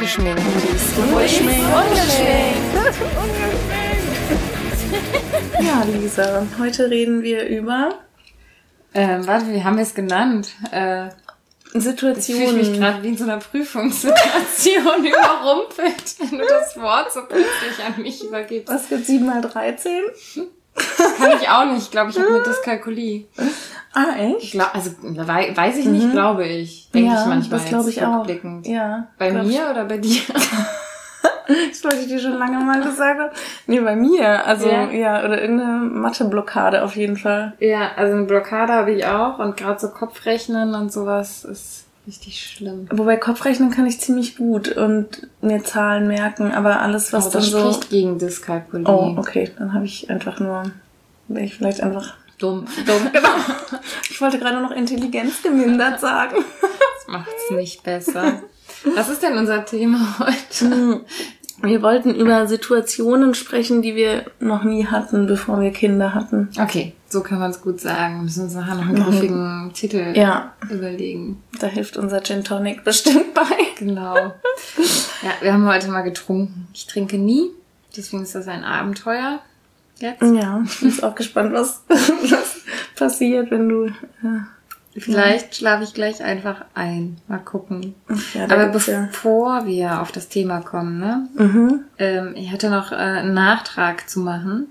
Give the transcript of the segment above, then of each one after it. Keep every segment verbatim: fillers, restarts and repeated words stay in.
Ungeschminkt. Ungeschminkt. Ungeschminkt. Ja, Lisa, heute reden wir über... Ähm, warte, wie haben wir es genannt? Äh, Situationen. Ich fühle mich gerade wie in so einer Prüfungssituation überrumpelt, wenn du das Wort so plötzlich an mich übergibst. Was wird sieben mal dreizehn? Kann ich auch nicht. Ich glaube, ich habe eine Dyskalkulie. Ah, echt? Ich glaub, also weiß ich nicht, mhm. glaube ich. Denke ja, ich manchmal das glaube ich auch. Ja, bei mir ich. Oder bei dir? Das wollte ich dir schon lange mal gesagt haben. Nee, bei mir. Also, ja, ja oder irgendeine Mathe-Blockade auf jeden Fall. Ja, also eine Blockade habe ich auch. Und gerade so Kopfrechnen und sowas ist richtig schlimm. Wobei Kopfrechnen kann ich ziemlich gut und mir Zahlen merken. Aber alles, was aber dann so... das spricht gegen Dyskalkulie. Oh, okay. Dann habe ich einfach nur... Bin ich vielleicht einfach... Dumm. Dumm, genau. Ich wollte gerade noch Intelligenz gemindert sagen. Das macht's nicht besser. Was ist denn unser Thema heute? Wir wollten über Situationen sprechen, die wir noch nie hatten, bevor wir Kinder hatten. Okay, so kann man es gut sagen. Wir müssen uns nachher noch einen griffigen mhm. Titel ja. überlegen. Da hilft unser Gin Tonic bestimmt bei. Genau. Ja, wir haben heute mal getrunken. Ich trinke nie, deswegen ist das ein Abenteuer. Jetzt? Ja, ich bin jetzt auch gespannt, was, was passiert, wenn du... Ja. Vielleicht ja. schlafe ich gleich einfach ein. Mal gucken. Ja, aber bevor ja. wir auf das Thema kommen, ne? Mhm. Ähm, ich hatte noch äh, einen Nachtrag zu machen.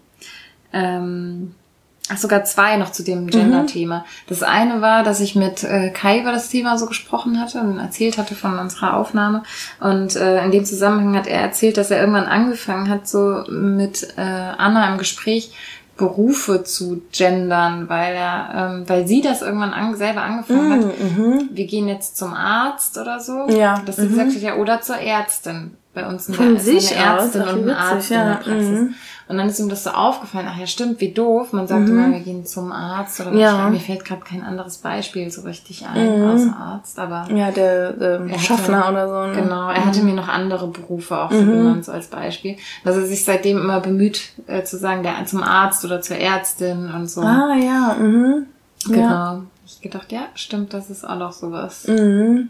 Ähm, ach, sogar zwei noch zu dem Gender-Thema. Mhm. Das eine war, dass ich mit äh, Kai über das Thema so gesprochen hatte und erzählt hatte von unserer Aufnahme. Und äh, in dem Zusammenhang hat er erzählt, dass er irgendwann angefangen hat, so mit äh, Anna im Gespräch Berufe zu gendern, weil er, ähm, weil sie das irgendwann an, selber angefangen mm, hat. Mhm. Wir gehen jetzt zum Arzt oder so. Ja. Dass sie mhm. gesagt hat, ja, oder zur Ärztin. Bei uns in Von der, sich ist eine Ärztin aus, und ein witzig, Arzt ja. in der Praxis. Mhm. Und dann ist ihm das so aufgefallen, ach ja, stimmt, wie doof. Man sagt mhm. immer, wir gehen zum Arzt oder ja. ich, mir fällt gerade kein anderes Beispiel so richtig ein, mhm. außer Arzt, aber. Ja, der ähm, Schaffner oder so. Ne? Genau, er hatte mir noch andere Berufe auch so mhm. genannt, so als Beispiel. Dass er sich seitdem immer bemüht, äh, zu sagen, der zum Arzt oder zur Ärztin und so. Ah, ja, mhm. Genau. Ja. Ich gedacht, ja, stimmt, das ist auch noch sowas. Mhm.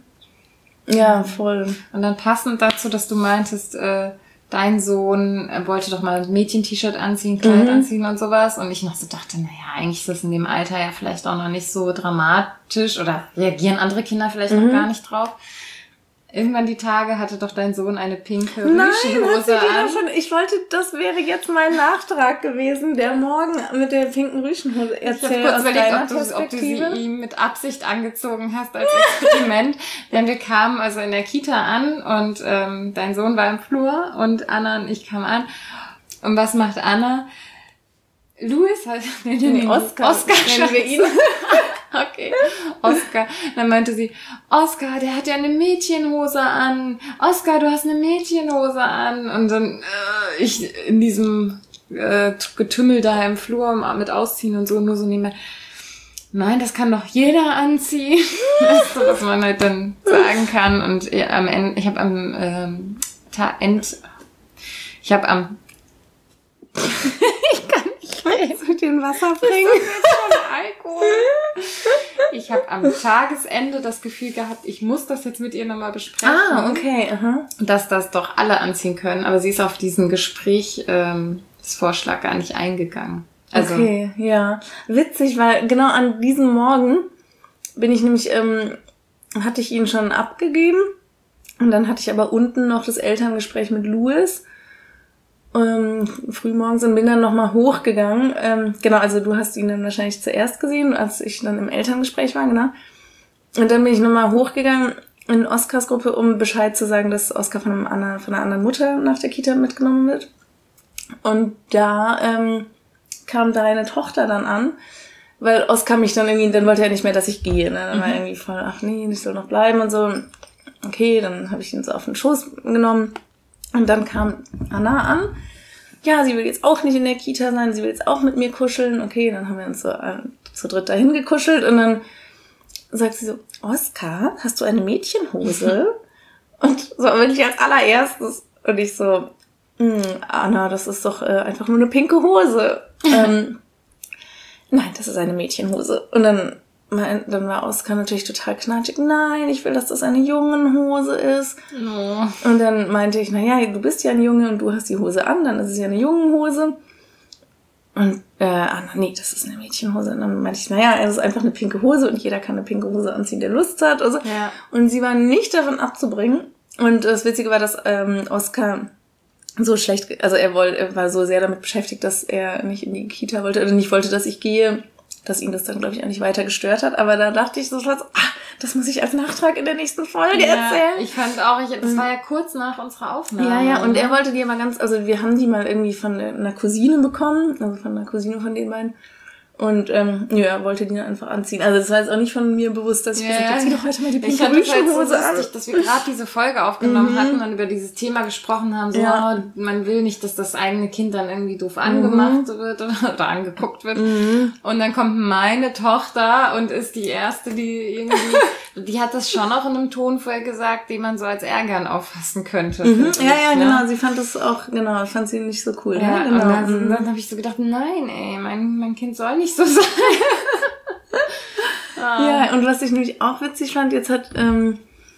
Ja, voll. Und dann passend dazu, dass du meintest, äh, dein Sohn äh, wollte doch mal ein Mädchen-T-Shirt anziehen, Kleid mhm. anziehen und sowas. Und ich noch so dachte, naja, eigentlich ist das in dem Alter ja vielleicht auch noch nicht so dramatisch oder reagieren andere Kinder vielleicht mhm. noch gar nicht drauf. Irgendwann die Tage hatte doch dein Sohn eine pinke Rüschenhose an. Schon, ich wollte, das wäre jetzt mein Nachtrag gewesen, der morgen mit der pinken Rüschenhose erzählt. Ich habe kurz überlegt, ob du, ob du sie ihm mit Absicht angezogen hast als Experiment. Denn wir kamen also in der Kita an und ähm, dein Sohn war im Flur und Anna und ich kamen an. Und was macht Anna? Louis heißt nee, nee, nee, Oscar, Oscar nennen wir ihn. Okay, Oscar. Dann meinte sie, Oscar, der hat ja eine Mädchenhose an. Oscar, du hast eine Mädchenhose an. Und dann äh, ich in diesem äh, Getümmel da im Flur mit Ausziehen und so, nur so nebenbei. Nein, das kann doch jeder anziehen. Das ist so, was man halt dann sagen kann. Und ja, am Ende, ich habe am ähm, Ta- End, ich habe am ich kann nicht mehr zu den Wasser bringen. Alkohol. Ich habe am Tagesende das Gefühl gehabt, ich muss das jetzt mit ihr nochmal besprechen. Ah, okay. Aha. Dass das doch alle anziehen können. Aber sie ist auf diesen Gespräch, ähm, das Vorschlag gar nicht eingegangen. Also, okay, ja. Witzig, weil genau an diesem Morgen bin ich nämlich, ähm, hatte ich ihn schon abgegeben. Und dann hatte ich aber unten noch das Elterngespräch mit Louis. Ähm, frühmorgens und bin dann nochmal hochgegangen. Ähm, genau, also du hast ihn dann wahrscheinlich zuerst gesehen, als ich dann im Elterngespräch war, genau. Und dann bin ich nochmal hochgegangen in Oskars Gruppe, um Bescheid zu sagen, dass Oskar von, einem anderen, von einer anderen Mutter nach der Kita mitgenommen wird. Und da ähm, kam deine Tochter dann an, weil Oskar mich dann irgendwie, dann wollte er nicht mehr, dass ich gehe. Ne? Dann mhm. war er irgendwie voll, ach nee, ich soll noch bleiben und so. Okay, dann habe ich ihn so auf den Schoß genommen. Und dann kam Anna an. Ja, sie will jetzt auch nicht in der Kita sein, sie will jetzt auch mit mir kuscheln. Okay, dann haben wir uns so äh, zu dritt dahin gekuschelt und dann sagt sie so, Oskar, hast du eine Mädchenhose? Und so wirklich als allererstes. Und ich so, Anna, das ist doch äh, einfach nur eine pinke Hose. ähm, Nein, das ist eine Mädchenhose. Und dann mein, dann war Oskar natürlich total knatschig. Nein, ich will, dass das eine Jungenhose ist. Oh. Und dann meinte ich, naja, du bist ja ein Junge und du hast die Hose an, dann ist es ja eine Jungenhose. Und, äh, ah, nee, das ist eine Mädchenhose. Und dann meinte ich, naja, es ist einfach eine pinke Hose und jeder kann eine pinke Hose anziehen, der Lust hat. Also. Ja. Und sie war nicht davon abzubringen. Und das Witzige war, dass ähm, Oskar so schlecht, also er wollte, er war so sehr damit beschäftigt, dass er nicht in die Kita wollte, oder nicht wollte, dass ich gehe, dass ihn das dann, glaube ich, auch nicht weiter gestört hat. Aber da dachte ich so, ah, das muss ich als Nachtrag in der nächsten Folge ja, erzählen. Ich fand auch, ich, das war ja kurz nach unserer Aufnahme. Ja, ja, und er wollte die aber ganz, also wir haben die mal irgendwie von einer Cousine bekommen, also von einer Cousine von den beiden. Und ähm, ja, er wollte die dann einfach anziehen. Also das war jetzt auch nicht von mir bewusst, dass ich ja, gesagt habe, zieh doch heute mal die pinke Hose so an. Dass wir gerade diese Folge aufgenommen mhm. hatten und über dieses Thema gesprochen haben, so ja. oh, man will nicht, dass das eigene Kind dann irgendwie doof angemacht mhm. wird oder, oder angeguckt wird. Mhm. Und dann kommt meine Tochter und ist die erste, die irgendwie, die hat das schon auch in einem Ton vorher gesagt, den man so als Ärgern auffassen könnte. Mhm. Ja, ja, ne? Genau. Sie fand das auch, genau, fand sie nicht so cool. Ja, ne? Genau. Und dann, dann habe ich so gedacht, nein, ey, mein, mein Kind soll nicht so sein. ah. Ja, und was ich nämlich auch witzig fand, jetzt hat ähm,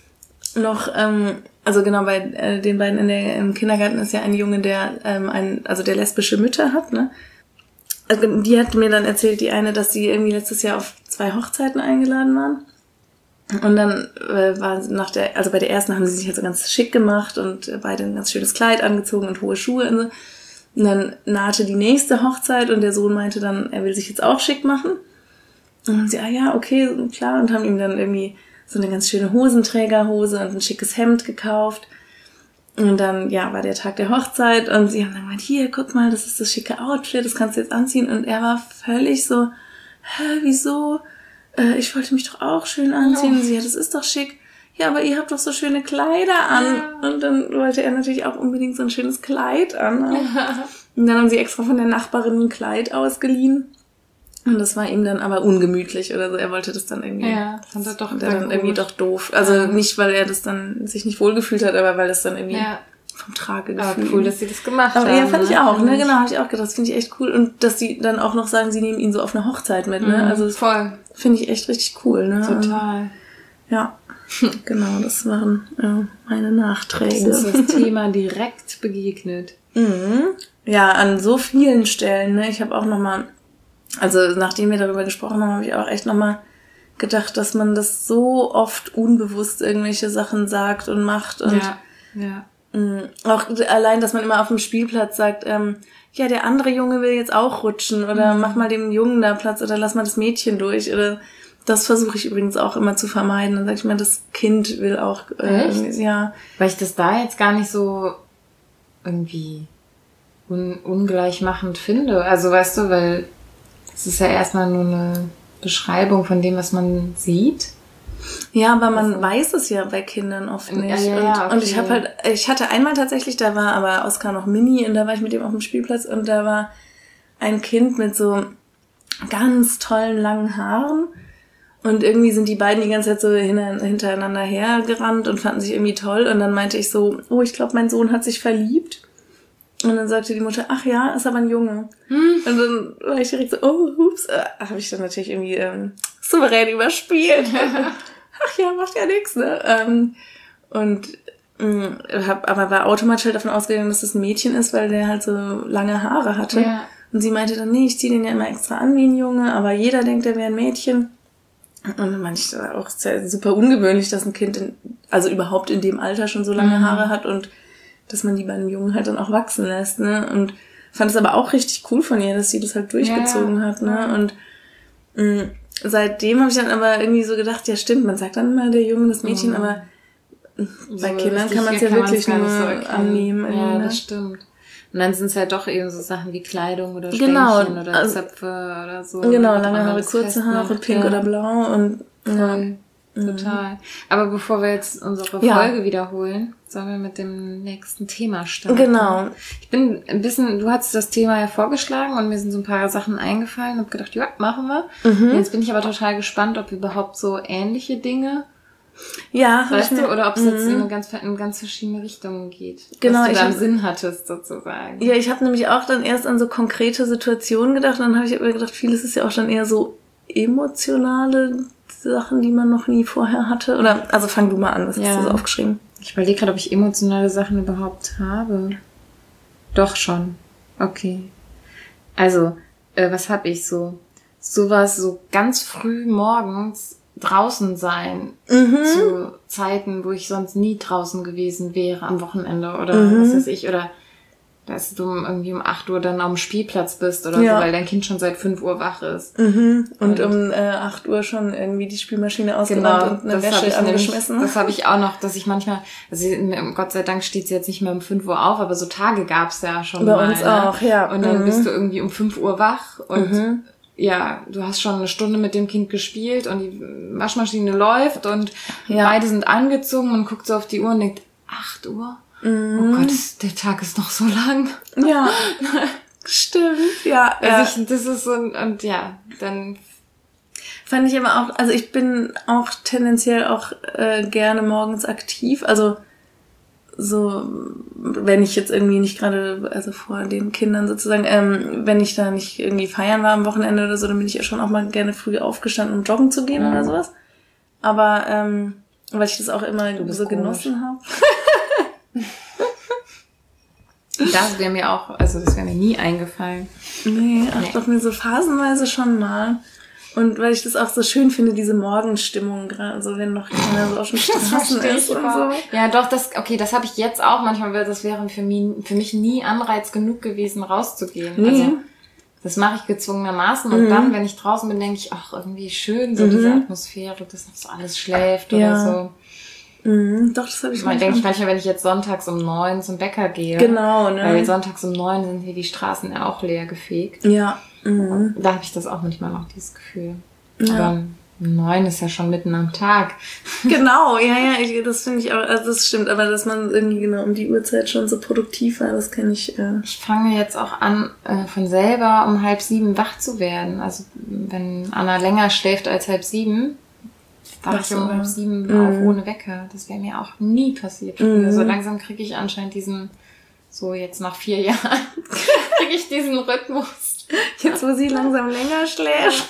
noch, ähm, also genau, bei äh, den beiden in der, im Kindergarten ist ja ein Junge, der ähm, ein, also der lesbische Mütter hat, ne? Also die hat mir dann erzählt, die eine, dass sie irgendwie letztes Jahr auf zwei Hochzeiten eingeladen waren. Und dann äh, war nach der, also bei der ersten haben sie sich halt so ganz schick gemacht und äh, beide ein ganz schönes Kleid angezogen und hohe Schuhe und so. Und dann nahte die nächste Hochzeit und der Sohn meinte dann, er will sich jetzt auch schick machen. Und dann sie, ah ja, okay, klar. Und haben ihm dann irgendwie so eine ganz schöne Hosenträgerhose und ein schickes Hemd gekauft. Und dann, ja, war der Tag der Hochzeit und sie haben dann gemeint, hier, guck mal, das ist das schicke Outfit, das kannst du jetzt anziehen. Und er war völlig so, hä, wieso? Äh, ich wollte mich doch auch schön anziehen. Oh. Und sie, ja, das ist doch schick. Ja, aber ihr habt doch so schöne Kleider an. Ja. Und dann wollte er natürlich auch unbedingt so ein schönes Kleid an. Ja. Und dann haben sie extra von der Nachbarin ein Kleid ausgeliehen. Und das war ihm dann aber ungemütlich oder so. Er wollte das dann irgendwie. Ja, fand er doch dann, dann irgendwie doch doof. Also ja. Nicht, weil er das dann sich nicht wohlgefühlt hat, aber weil das dann irgendwie ja. vom Tragegefühl. Aber cool, dass sie das gemacht aber haben. Ja, fand ne? ich auch, ne? Genau, habe ich auch gedacht. Das finde ich echt cool. Und dass sie dann auch noch sagen, sie nehmen ihn so auf eine Hochzeit mit, ne? Mhm, also voll. Finde ich echt richtig cool, ne? Total. Ja. Genau, das waren ja, meine Nachträge. Das ist das Thema direkt begegnet. Mhm. Ja, an so vielen Stellen. Ne? Ich habe auch nochmal, also nachdem wir darüber gesprochen haben, habe ich auch echt nochmal gedacht, dass man das so oft unbewusst irgendwelche Sachen sagt und macht. Und ja, ja. Mh, auch allein, dass man immer auf dem Spielplatz sagt, ähm, ja, der andere Junge will jetzt auch rutschen oder mhm. mach mal dem Jungen da Platz oder lass mal das Mädchen durch oder das versuche ich übrigens auch immer zu vermeiden. Dann sag ich mal, das Kind will auch, äh, ja. Weil ich das da jetzt gar nicht so irgendwie un- ungleich machend finde. Also weißt du, weil es ist ja erstmal nur eine Beschreibung von dem, was man sieht. Ja, aber man also, weiß es ja bei Kindern oft nicht. Ja, ja, ja, und, okay. und ich habe halt, ich hatte einmal tatsächlich, da war aber Oskar noch Mini und da war ich mit ihm auf dem Spielplatz und da war ein Kind mit so ganz tollen langen Haaren. Und irgendwie sind die beiden die ganze Zeit so hintereinander hergerannt und fanden sich irgendwie toll. Und dann meinte ich so, oh, ich glaube, mein Sohn hat sich verliebt. Und dann sagte die Mutter, ach ja, ist aber ein Junge. Hm. Und dann war ich direkt so, oh, hups. Äh, habe ich dann natürlich irgendwie ähm, souverän überspielt. Ach ja, macht ja nichts, ne? Ähm, und mh, hab aber war automatisch halt davon ausgegangen, dass das ein Mädchen ist, weil der halt so lange Haare hatte. Ja. Und sie meinte dann, nee, ich ziehe den ja immer extra an wie ein Junge, aber jeder denkt, der wäre ein Mädchen. Und dann meinte ich, das war auch sehr, super ungewöhnlich, dass ein Kind, in, also überhaupt in dem Alter schon so lange Haare hat und dass man die bei einem Jungen halt dann auch wachsen lässt, ne? Und fand es aber auch richtig cool von ihr, dass sie das halt durchgezogen ja. hat, ne? Und mh, seitdem habe ich dann aber irgendwie so gedacht, ja stimmt, man sagt dann immer der Junge, das Mädchen, mhm. aber bei so Kindern kann man es ja wirklich nur so annehmen. Ja, das stimmt. Und dann sind es halt doch eben so Sachen wie Kleidung oder genau, Stängchen oder also, Zöpfe oder so. Genau, lange Haare, kurze Haare, pink ja. oder blau und ja. Total. Aber bevor wir jetzt unsere ja. Folge wiederholen, sollen wir mit dem nächsten Thema starten. Genau. Ich bin ein bisschen, du hast das Thema ja vorgeschlagen und mir sind so ein paar Sachen eingefallen und habe gedacht, ja, machen wir. Mhm. Jetzt bin ich aber total gespannt, ob überhaupt so ähnliche Dinge, ja, weißt du, oder ob es jetzt in ganz, in ganz verschiedene Richtungen geht. Genau, was du ich da im hab, Sinn hattest, sozusagen. Ja, ich habe nämlich auch dann erst an so konkrete Situationen gedacht und dann habe ich aber gedacht, vieles ist ja auch dann eher so emotionale Sachen, die man noch nie vorher hatte? Oder, also fang du mal an, was Ja. hast du so aufgeschrieben? Ich überlege gerade, ob ich emotionale Sachen überhaupt habe. Doch schon. Okay. Also, äh, was habe ich so? Sowas so ganz früh morgens draußen sein. Mhm. Zu Zeiten, wo ich sonst nie draußen gewesen wäre, am Wochenende oder Mhm. was weiß ich. Oder dass du irgendwie um acht Uhr dann am Spielplatz bist oder Ja. so, weil dein Kind schon seit fünf Uhr wach ist. Mhm. Und, Und- um äh, acht Uhr schon irgendwie die Spülmaschine ausgeräumt Genau, und eine das habe Wäsche ich nämlich, angeschmissen. das habe ich auch noch, dass ich manchmal, also Gott sei Dank steht sie jetzt nicht mehr um fünf Uhr auf, aber so Tage gab's ja schon Bei mal. uns ne? auch, ja. Und dann Mhm. bist du irgendwie um fünf Uhr wach und Mhm. ja, du hast schon eine Stunde mit dem Kind gespielt und die Waschmaschine läuft und Ja. beide sind angezogen und guckt so auf die Uhr und denkt, acht Uhr? Mhm. Oh Gott, der Tag ist noch so lang. Ja, stimmt. Ja, ja. Also ich, das ist so, ein- und ja, dann, Fand ich aber auch, also ich bin auch tendenziell auch äh, gerne morgens aktiv. Also so, wenn ich jetzt irgendwie nicht gerade, also vor den Kindern sozusagen, ähm, wenn ich da nicht irgendwie feiern war am Wochenende oder so, dann bin ich ja schon auch mal gerne früh aufgestanden, um joggen zu gehen Mhm. oder sowas. Aber ähm, weil ich das auch immer bist so komisch. genossen habe. das wäre mir auch, also das wäre mir nie eingefallen. Nee, ach Nee. doch mir so phasenweise schon mal. Und weil ich das auch so schön finde, diese Morgenstimmung gerade, so wenn noch keiner so auf den Straßen verstehe ist ich und aber. so. Ja, doch, das, okay, das habe ich jetzt auch manchmal, weil das wäre für mich, für mich nie Anreiz genug gewesen, rauszugehen. Nee. Also, das mache ich gezwungenermaßen und Mhm. dann, wenn ich draußen bin, denke ich, ach, irgendwie schön, so Mhm. diese Atmosphäre, dass noch so alles schläft Ja. oder so. Mhm, doch, das habe ich Man denke ich manchmal. manchmal, wenn ich jetzt sonntags um neun zum Bäcker gehe. Genau, ne? Weil sonntags um neun sind hier die Straßen ja auch leer gefegt. Ja. Mhm. Da habe ich das auch manchmal noch, dieses Gefühl. Ja. Aber um neun ist ja schon mitten am Tag. Genau, ja, ja, ich, das finde ich auch, also das stimmt, aber dass man irgendwie genau um die Uhrzeit schon so produktiv war, das kenne ich. Äh. Ich fange jetzt auch an, äh, von selber um halb sieben wach zu werden. Also wenn Anna länger schläft als halb sieben, wache Ach ich so, um ja. halb sieben Mhm. auf ohne Wecker. Das wäre mir auch nie passiert. früher. Mhm. So langsam kriege ich anscheinend diesen, so jetzt nach vier Jahren, kriege ich diesen Rhythmus. Jetzt, wo sie langsam länger schläft.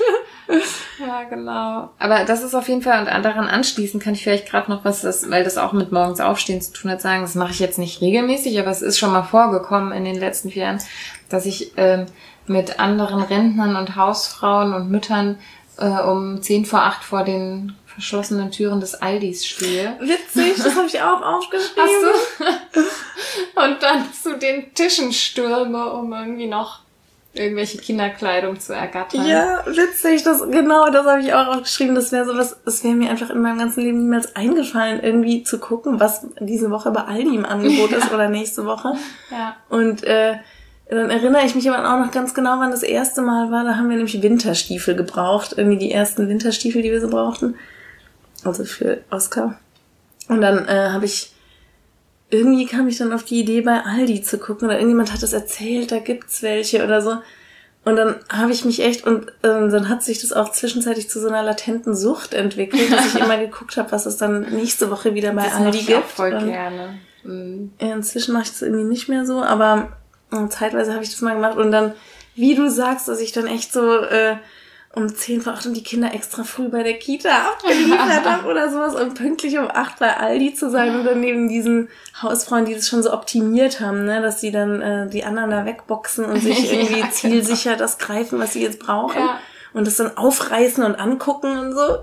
Ja, genau. Aber das ist auf jeden Fall, und daran anschließend kann ich vielleicht gerade noch was, das, weil das auch mit morgens aufstehen zu tun hat, sagen, das mache ich jetzt nicht regelmäßig, aber es ist schon mal vorgekommen in den letzten vier Jahren, dass ich ähm, mit anderen Rentnern und Hausfrauen und Müttern äh, um zehn vor acht vor den verschlossenen Türen des Aldis stehe. Witzig, das habe ich auch aufgeschrieben. Hast du? Und dann zu den Tischen stürme, um irgendwie noch irgendwelche Kinderkleidung zu ergattern. Ja, witzig, das, genau, das habe ich auch aufgeschrieben. Das wäre sowas, es wäre mir einfach in meinem ganzen Leben niemals eingefallen, irgendwie zu gucken, was diese Woche bei Aldi im Angebot ist oder nächste Woche. Ja. Und äh, dann erinnere ich mich aber auch noch ganz genau, wann das erste Mal war. Da haben wir nämlich Winterstiefel gebraucht. Irgendwie die ersten Winterstiefel, die wir so brauchten. Also für Oskar. Und dann äh, habe ich, irgendwie kam ich dann auf die Idee, bei Aldi zu gucken. Oder irgendjemand hat das erzählt, da gibt's welche oder so. Und dann habe ich mich echt, und ähm, dann hat sich das auch zwischenzeitlich zu so einer latenten Sucht entwickelt, dass ich immer geguckt habe, was es dann nächste Woche wieder bei Das Aldi mache ich gibt. auch voll Und gerne. Mhm. ja, inzwischen mache ich das irgendwie nicht mehr so, aber äh, zeitweise habe ich das mal gemacht. Und dann, wie du sagst, dass ich dann echt so äh, um zehn vor acht und die Kinder extra früh bei der Kita abgeliefert habe oder sowas und pünktlich um acht bei Aldi zu sein und dann neben diesen Hausfrauen, die das schon so optimiert haben, ne, dass sie dann äh, die anderen da wegboxen und sich irgendwie Ja, zielsicher das greifen, was sie jetzt brauchen Ja. und das dann aufreißen und angucken und so.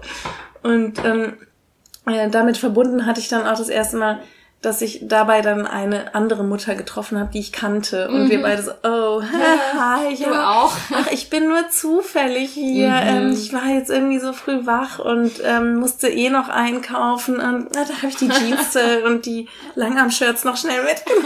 Und ähm, äh, damit verbunden hatte ich dann auch das erste Mal, dass ich dabei dann eine andere Mutter getroffen habe, die ich kannte. Und Mhm. wir beide so, oh, hi, Du ja. auch? Ach, ich bin nur zufällig hier. Mhm. Ähm, ich war jetzt irgendwie so früh wach und ähm, musste eh noch einkaufen. Und na, da habe ich die Jeans äh, und die Langarm-Shirts noch schnell mitgenommen.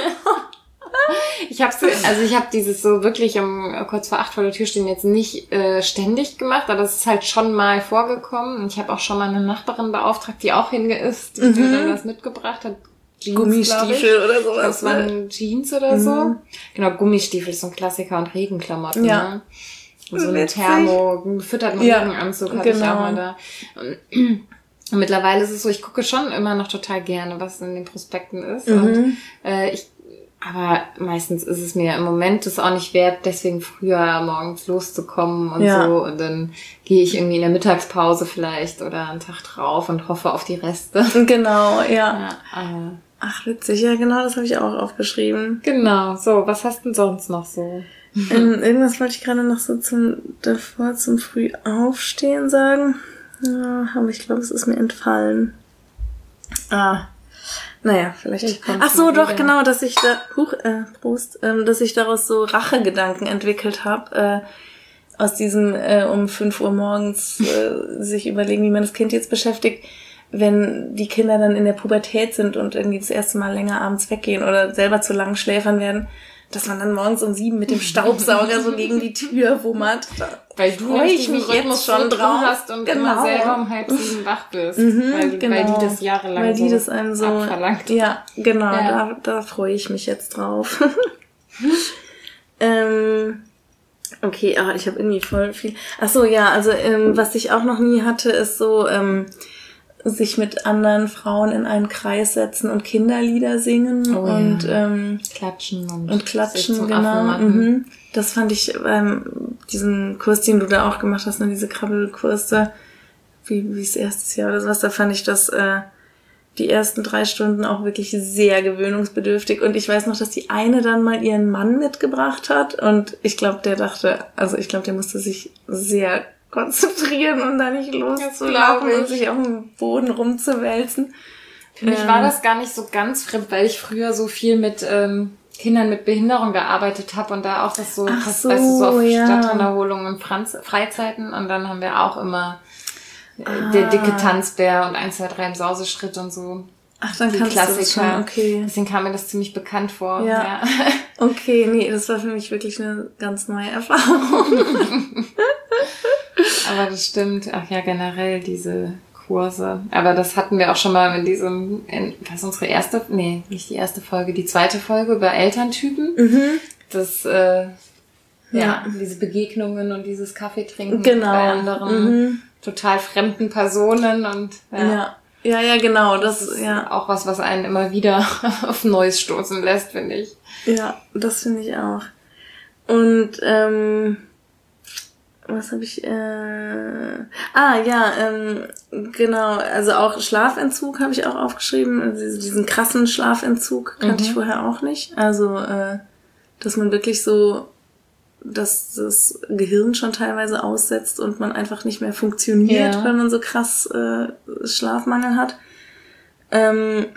Ich habe so, also ich habe dieses so wirklich um kurz vor acht vor der Tür stehen jetzt nicht äh, ständig gemacht, aber es ist halt schon mal vorgekommen. Und ich habe auch schon mal eine Nachbarin beauftragt, die auch hingeisst, die mir dann was mitgebracht hat. Jeans, Gummistiefel oder sowas. Das waren Jeans oder so. Genau, Gummistiefel ist so ein Klassiker und Regenklamotten. Ja. Ne? Und so ein Witzig. Thermo, gefütterten Ja, Regenanzug hatte genau. ich auch mal da. Und und mittlerweile ist es so, ich gucke schon immer noch total gerne, was in den Prospekten ist. Mhm. Und äh, ich Aber meistens ist es mir im Moment das auch nicht wert, deswegen früher morgens loszukommen und Ja. so. Und dann gehe ich irgendwie in der Mittagspause vielleicht oder einen Tag drauf und hoffe auf die Reste. Genau, ja. Ja, aber Ach, witzig. Ja, genau, das habe ich auch aufgeschrieben. genau, so, was hast du denn sonst noch so? ähm, irgendwas wollte ich gerade noch so zum davor zum früh aufstehen sagen. Ja, aber ich glaube, es ist mir entfallen. Ah. Naja, vielleicht. Ich komm's Ach so, mal doch, wieder. genau, dass ich da, huch, äh, Prost, ähm, dass ich daraus so Rachegedanken entwickelt habe, äh, aus diesem äh, um fünf Uhr morgens äh, sich überlegen, wie man das Kind jetzt beschäftigt, wenn die Kinder dann in der Pubertät sind und irgendwie das erste Mal länger abends weggehen oder selber zu lang schläfern werden, dass man dann morgens um sieben mit dem Staubsauger so gegen die Tür wummert. Da Weil du freu ich mich jetzt schon drauf hast und Genau. immer selber um halb sieben wach bist. Mhm, weil, genau. weil die das jahrelang Weil die so das einem so abverlangt. Ja, genau, Ja. da, da freue ich mich jetzt drauf. ähm, okay, ah, ich habe irgendwie voll viel. Ach so, ja, also ähm, was ich auch noch nie hatte, ist so ähm, sich mit anderen Frauen in einen Kreis setzen und Kinderlieder singen Oh ja. und ähm, Klatschen und, und sich klatschen, zum genau. Affen machen. Mhm. Das fand ich beim diesen Kurs, den du da auch gemacht hast, ne, diese Krabbelkurse, wie wie das erstes Jahr oder sowas, da fand ich das äh, die ersten drei Stunden auch wirklich sehr gewöhnungsbedürftig. Und ich weiß noch, dass die eine dann mal ihren Mann mitgebracht hat und ich glaube, der dachte, also ich glaube, der musste sich sehr konzentrieren, um da nicht loszulaufen glaub und ich. sich auf dem Boden rumzuwälzen. Für mich Ähm, war das gar nicht so ganz fremd, weil ich früher so viel mit ähm, Kindern mit Behinderung gearbeitet habe und da auch das so, Ach fast, so, weißt du, so auf ja. Stadtwanderholungen und Franz Freizeiten und dann haben wir auch immer äh, Ah. der dicke Tanzbär und eins, zwei, drei im Sauseschritt und so. Ach, dann Die kannst du das Klassiker. schon, okay. Deswegen kam mir das ziemlich bekannt vor. Ja. Ja. Okay, nee, das war für mich wirklich eine ganz neue Erfahrung. Aber das stimmt. Ach ja, generell diese Kurse. Aber das hatten wir auch schon mal in diesem, in, was unsere erste, nee, nicht die erste Folge, die zweite Folge über Elterntypen. Mhm. Das, äh, ja, Ja. diese Begegnungen und dieses Kaffeetrinken Genau. bei anderen Mhm. total fremden Personen und ja. Ja. Ja, ja, genau, das, Das ist ja. auch was, was einen immer wieder auf Neues stoßen lässt, finde ich. Ja, das finde ich auch. Und, ähm, was habe ich, äh, ah, ja, ähm, genau, also auch Schlafentzug habe ich auch aufgeschrieben. Also diesen krassen Schlafentzug kannte Mhm. ich vorher auch nicht. Also, äh, dass man wirklich so, dass das Gehirn schon teilweise aussetzt und man einfach nicht mehr funktioniert, Ja. weil man so krass äh, Schlafmangel hat. Ähm,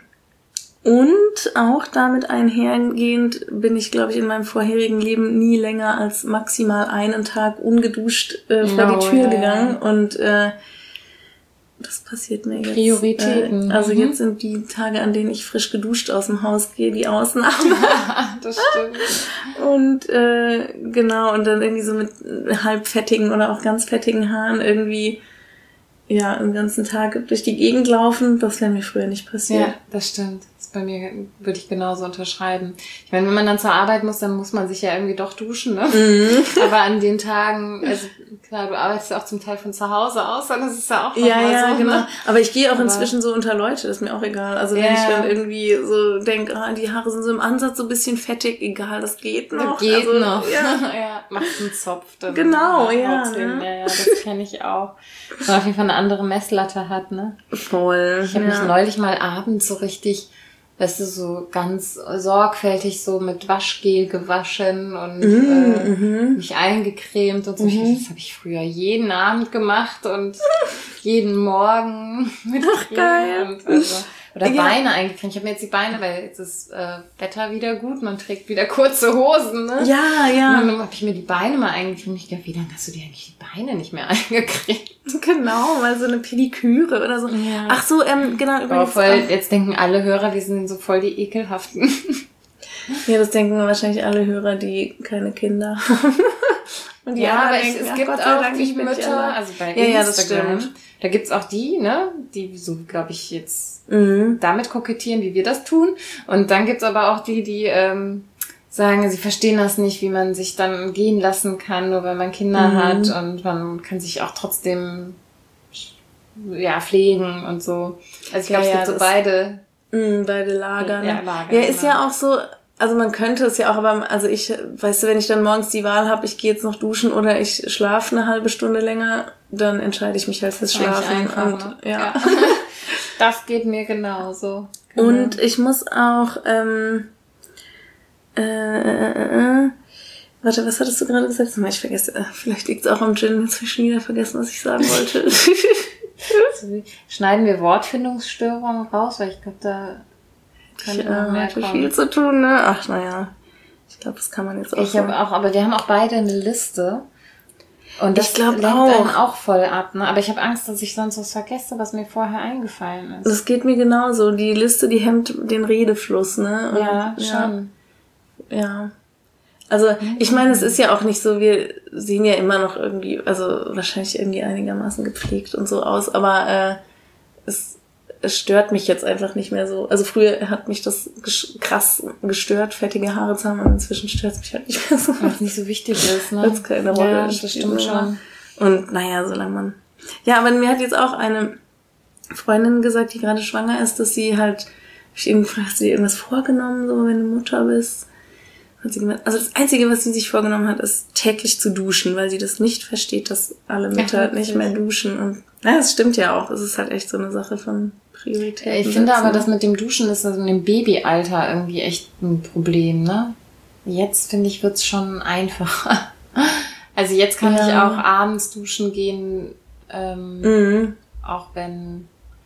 und auch damit einhergehend bin ich, glaube ich, in meinem vorherigen Leben nie länger als maximal einen Tag ungeduscht äh, vor Oh, die Tür ja, gegangen. ja. Und äh, das passiert mir jetzt. Prioritäten. Äh, also Mhm. jetzt sind die Tage, an denen ich frisch geduscht aus dem Haus gehe, die Ausnahme. Das stimmt. Und äh, genau, und dann irgendwie so mit halbfettigen oder auch ganz fettigen Haaren irgendwie ja den ganzen Tag durch die Gegend laufen. Das wäre mir früher nicht passiert. Ja, das stimmt. Das ist bei mir würde ich genauso unterschreiben. Ich meine, wenn man dann zur Arbeit muss, dann muss man sich ja irgendwie doch duschen, ne? Mhm. Aber an den Tagen, also klar, du arbeitest ja auch zum Teil von zu Hause aus, dann ist es ja auch noch Ja, mal ja, so, genau. ne? Aber ich gehe auch Aber- inzwischen so unter Leute, das ist mir auch egal. Also wenn Ja. ich dann irgendwie so denke, ah, die Haare sind so im Ansatz so ein bisschen fettig, egal, das geht noch. Geht also, noch. Ja. Ja, macht einen Zopf. Dann Genau, ja, ja, haut's hin. ne? Ja, ja, das kenne ich auch. Dass man auf jeden Fall eine andere Messlatte hat, ne? Voll. Ich habe ja. mich neulich mal abends so richtig, weißt du, so ganz sorgfältig so mit Waschgel gewaschen und Mhm, äh, mhm. mich eingecremt und so. Ich, das habe ich früher jeden Abend gemacht und jeden Morgen mit Creme geil. und also, oder Ja. Beine eingecremt. Ich habe mir jetzt die Beine, weil jetzt ist äh, Wetter wieder gut, man trägt wieder kurze Hosen, ne? Ja, Und ja. dann habe ich mir die Beine mal eingecremt. Ich dachte, wie lange hast du dir eigentlich die Beine nicht mehr eingecremt? Genau, mal so eine Pediküre oder so. Ja. Ach so, ähm, genau, Aber übrigens. voll, jetzt denken alle Hörer, wir sind so voll die ekelhaften. Ja, das denken wahrscheinlich alle Hörer, die keine Kinder haben. Und die Ja, anderen aber es, denken, es ach gibt Gott sei auch Dank, die ich bin nicht Mütter, allein. also bei Ja, ja, das Instagram, stimmt. da gibt's auch die, ne, die so, glaube ich, jetzt Mhm. damit kokettieren, wie wir das tun. Und dann gibt's aber auch die, die ähm, sagen, sie verstehen das nicht, wie man sich dann gehen lassen kann, nur weil man Kinder Mhm. hat und man kann sich auch trotzdem ja pflegen und so. Also ich glaube, Ja, es ja, gibt so das- beide. Mhm, beide Lager, ne? Ja, Lager, Ja, ist genau. ja auch so, also man könnte es ja auch, aber also ich, weißt du, wenn ich dann morgens die Wahl habe, ich gehe jetzt noch duschen oder ich schlafe eine halbe Stunde länger, dann entscheide ich mich halt fürs Schlafen. Einfach, und, ne? ja. ja. Das geht mir genauso. Genau. Und ich muss auch, ähm, äh, äh, äh, warte, was hattest du gerade gesagt? Ich vergesse, äh, vielleicht liegt es auch am Gin, inzwischen wieder vergessen, was ich sagen wollte. Schneiden wir Wortfindungsstörungen raus, weil ich glaube, da könnte ich, noch mehr kommen. Viel zu tun, ne? Ach, naja. Ich glaube, das kann man jetzt auch Ich habe auch, aber wir haben auch beide eine Liste. Und das ich glaube lenkt auch. einen auch voll ab, ne? Aber ich habe Angst, dass ich sonst was vergesse, was mir vorher eingefallen ist. Das geht mir genauso. Die Liste, die hemmt den Redefluss, ne? Und, ja, schon. Ja. ja. Also, ich meine, es ist ja auch nicht so, wir sehen ja immer noch irgendwie, also wahrscheinlich irgendwie einigermaßen gepflegt und so aus, aber äh, es, es stört mich jetzt einfach nicht mehr so. Also früher hat mich das ges- krass gestört, fettige Haare zu haben, und inzwischen stört es mich halt nicht mehr so. Weil es nicht so wichtig ist, ne? Weil es keine Rolle ja, spielt. das stimmt schon. Und naja, solange man... Ja, aber mir hat jetzt auch eine Freundin gesagt, die gerade schwanger ist, dass sie halt... Hab ich eben gefragt, hast du dir irgendwas vorgenommen, so wenn du Mutter bist? Hat sie gemeint, also das Einzige, was sie sich vorgenommen hat, ist täglich zu duschen, weil sie das nicht versteht, dass alle Mütter ja, nicht mehr duschen. Und na, das stimmt ja auch. Es ist halt echt so eine Sache von Prioritäten. Ich finde aber, das mit dem Duschen ist also in dem Babyalter irgendwie echt ein Problem, ne? Jetzt, finde ich, wird's schon einfacher. Also jetzt kann ja. ich auch abends duschen gehen, ähm, mhm. auch wenn...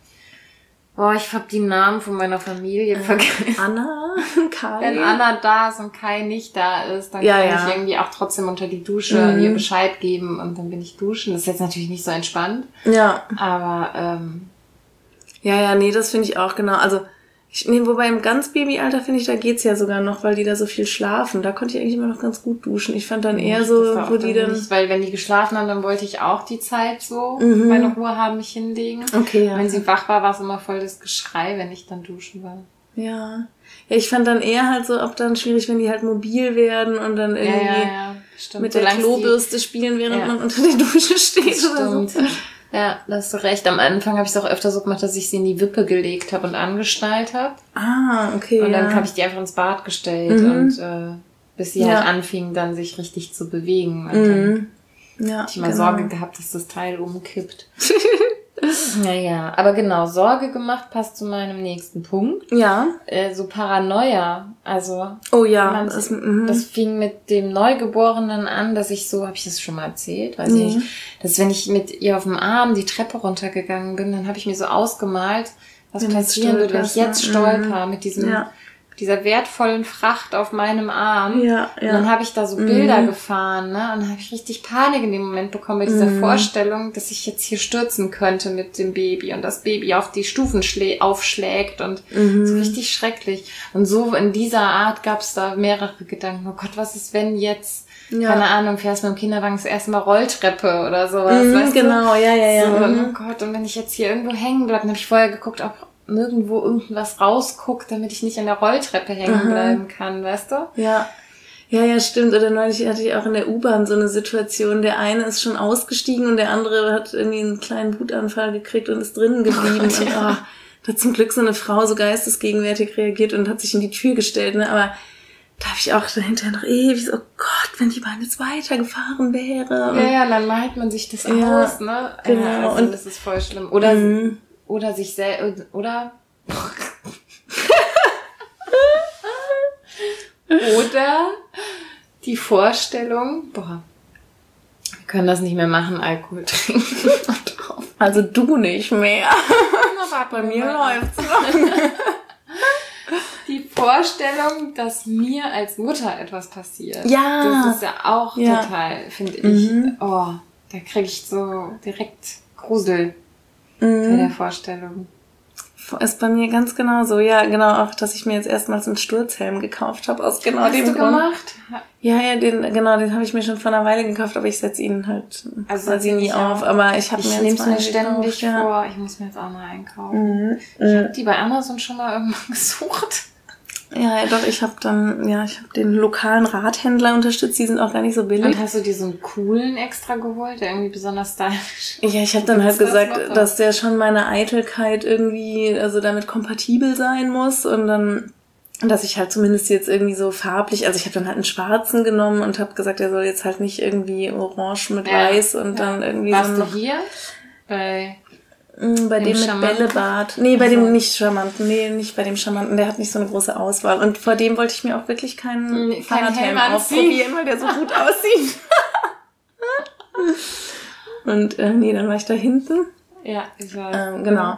Boah, ich hab die Namen von meiner Familie vergessen. Anna, Kai. Wenn Anna da ist und Kai nicht da ist, dann ja, kann ja. ich irgendwie auch trotzdem unter die Dusche mhm. ihr Bescheid geben und dann bin ich duschen. Das ist jetzt natürlich nicht so entspannt. Ja. Aber, ähm... Ja, ja, nee, das finde ich auch, genau. Also, ich, nee, wobei im ganz Babyalter finde ich, da geht's ja sogar noch, weil die da so viel schlafen. Da konnte ich eigentlich immer noch ganz gut duschen. Ich fand dann eher nicht, so, wo die dann... Nicht, weil wenn die geschlafen haben, dann wollte ich auch die Zeit so, mhm. meine Ruhe haben, mich hinlegen. Okay, ja. Wenn sie wach war, war es immer voll das Geschrei, wenn ich dann duschen war. Ja. Ja, ich fand dann eher halt so, ob dann schwierig, wenn die halt mobil werden und dann irgendwie ja, ja, ja. Stimmt. mit der Klobürste spielen, während ja. man unter der Dusche steht oder so. Ja, da hast du recht. Am Anfang habe ich es auch öfter so gemacht, dass ich sie in die Wippe gelegt habe und angeschnallt habe. Ah, okay. Und dann ja. habe ich die einfach ins Bad gestellt mhm. und äh, bis sie ja. halt anfingen, dann sich richtig zu bewegen. Und mhm. dann ja, hatte ich mal genau. Sorge gehabt, dass das Teil umkippt. Naja, aber genau, Sorge gemacht passt zu meinem nächsten Punkt. Ja. Äh, so Paranoia. Also. Oh ja. Man, das, das fing mit dem Neugeborenen an, dass ich so, habe ich das schon mal erzählt? Weiß ich nicht. Dass wenn ich mit ihr auf dem Arm die Treppe runtergegangen bin, dann habe ich mir so ausgemalt, was wenn passieren würde, wenn ich jetzt stolper mhm. mit diesem... Ja. dieser wertvollen Fracht auf meinem Arm. Ja, ja. Und dann habe ich da so Bilder mhm. gefahren, ne? Und dann habe ich richtig Panik in dem Moment bekommen bei dieser mhm. Vorstellung, dass ich jetzt hier stürzen könnte mit dem Baby und das Baby auf die Stufen schlä- aufschlägt und mhm. so richtig schrecklich. Und so in dieser Art gab es da mehrere Gedanken. Oh Gott, was ist, wenn jetzt, ja. keine Ahnung, fährst mit dem Kinderwagen das erste Mal Rolltreppe oder sowas, mhm, weißt genau, du? ja, ja, ja. So, mhm. oh Gott, und wenn ich jetzt hier irgendwo hängen bleibe, dann habe ich vorher geguckt, ob nirgendwo irgendwas rausguckt, damit ich nicht an der Rolltreppe hängen Aha. bleiben kann, weißt du? Ja. Ja, ja, stimmt. Oder neulich hatte ich auch in der U-Bahn so eine Situation, der eine ist schon ausgestiegen und der andere hat irgendwie einen kleinen Wutanfall gekriegt und ist drinnen geblieben. Oh, und, oh, da hat zum Glück so eine Frau so geistesgegenwärtig reagiert und hat sich in die Tür gestellt, ne? Aber da habe ich auch dahinter noch ewig so, oh Gott, wenn die Bahn jetzt weitergefahren wäre. Ja, ja, dann malt man sich das ja, aus, ne? Genau. Ja, also das ist voll schlimm. Oder mhm. Oder sich selbst, oder? Oder die Vorstellung, boah, wir können das nicht mehr machen, Alkohol trinken. Also du nicht mehr. Na, bei mir läuft's noch. Die Vorstellung, dass mir als Mutter etwas passiert. Ja. Das ist ja auch ja. total, finde ich, mhm. oh, da kriege ich so direkt Grusel. Mhm. Bei der Vorstellung. Ist bei mir ganz genau so. Ja, genau, auch, dass ich mir jetzt erstmals einen Sturzhelm gekauft habe, aus genau Hast dem du Grund. gemacht? Ja, ja, den, genau, den habe ich mir schon vor einer Weile gekauft, aber ich setze ihn halt also quasi nie auf. Auch. Aber ich habe mir jetzt mal mir ständig gekauft, vor, ja. ich muss mir jetzt auch mal einkaufen. Mhm. Ich habe die bei Amazon schon mal irgendwann gesucht. Ja, ja, doch, ich habe dann, ja, ich habe den lokalen Radhändler unterstützt, die sind auch gar nicht so billig. Und hast du dir so einen coolen extra geholt, der irgendwie besonders stylisch ist? Ja, ich habe dann halt gesagt, das dass der schon meine Eitelkeit irgendwie, also damit kompatibel sein muss und dann dass ich halt zumindest jetzt irgendwie so farblich, also ich habe dann halt einen schwarzen genommen und habe gesagt, er soll jetzt halt nicht irgendwie orange mit ja. weiß und ja. dann irgendwie Warst so du noch... hier? Bei... Bei dem, dem mit Bällebad. Nee, bei also. dem nicht charmanten. Nee, nicht bei dem charmanten. Der hat nicht so eine große Auswahl. Und vor dem wollte ich mir auch wirklich keinen nee, Fahrradhelm ausprobieren, weil der so gut aussieht. Und äh, nee, dann war ich da hinten. Ja, ich war. Ähm, genau.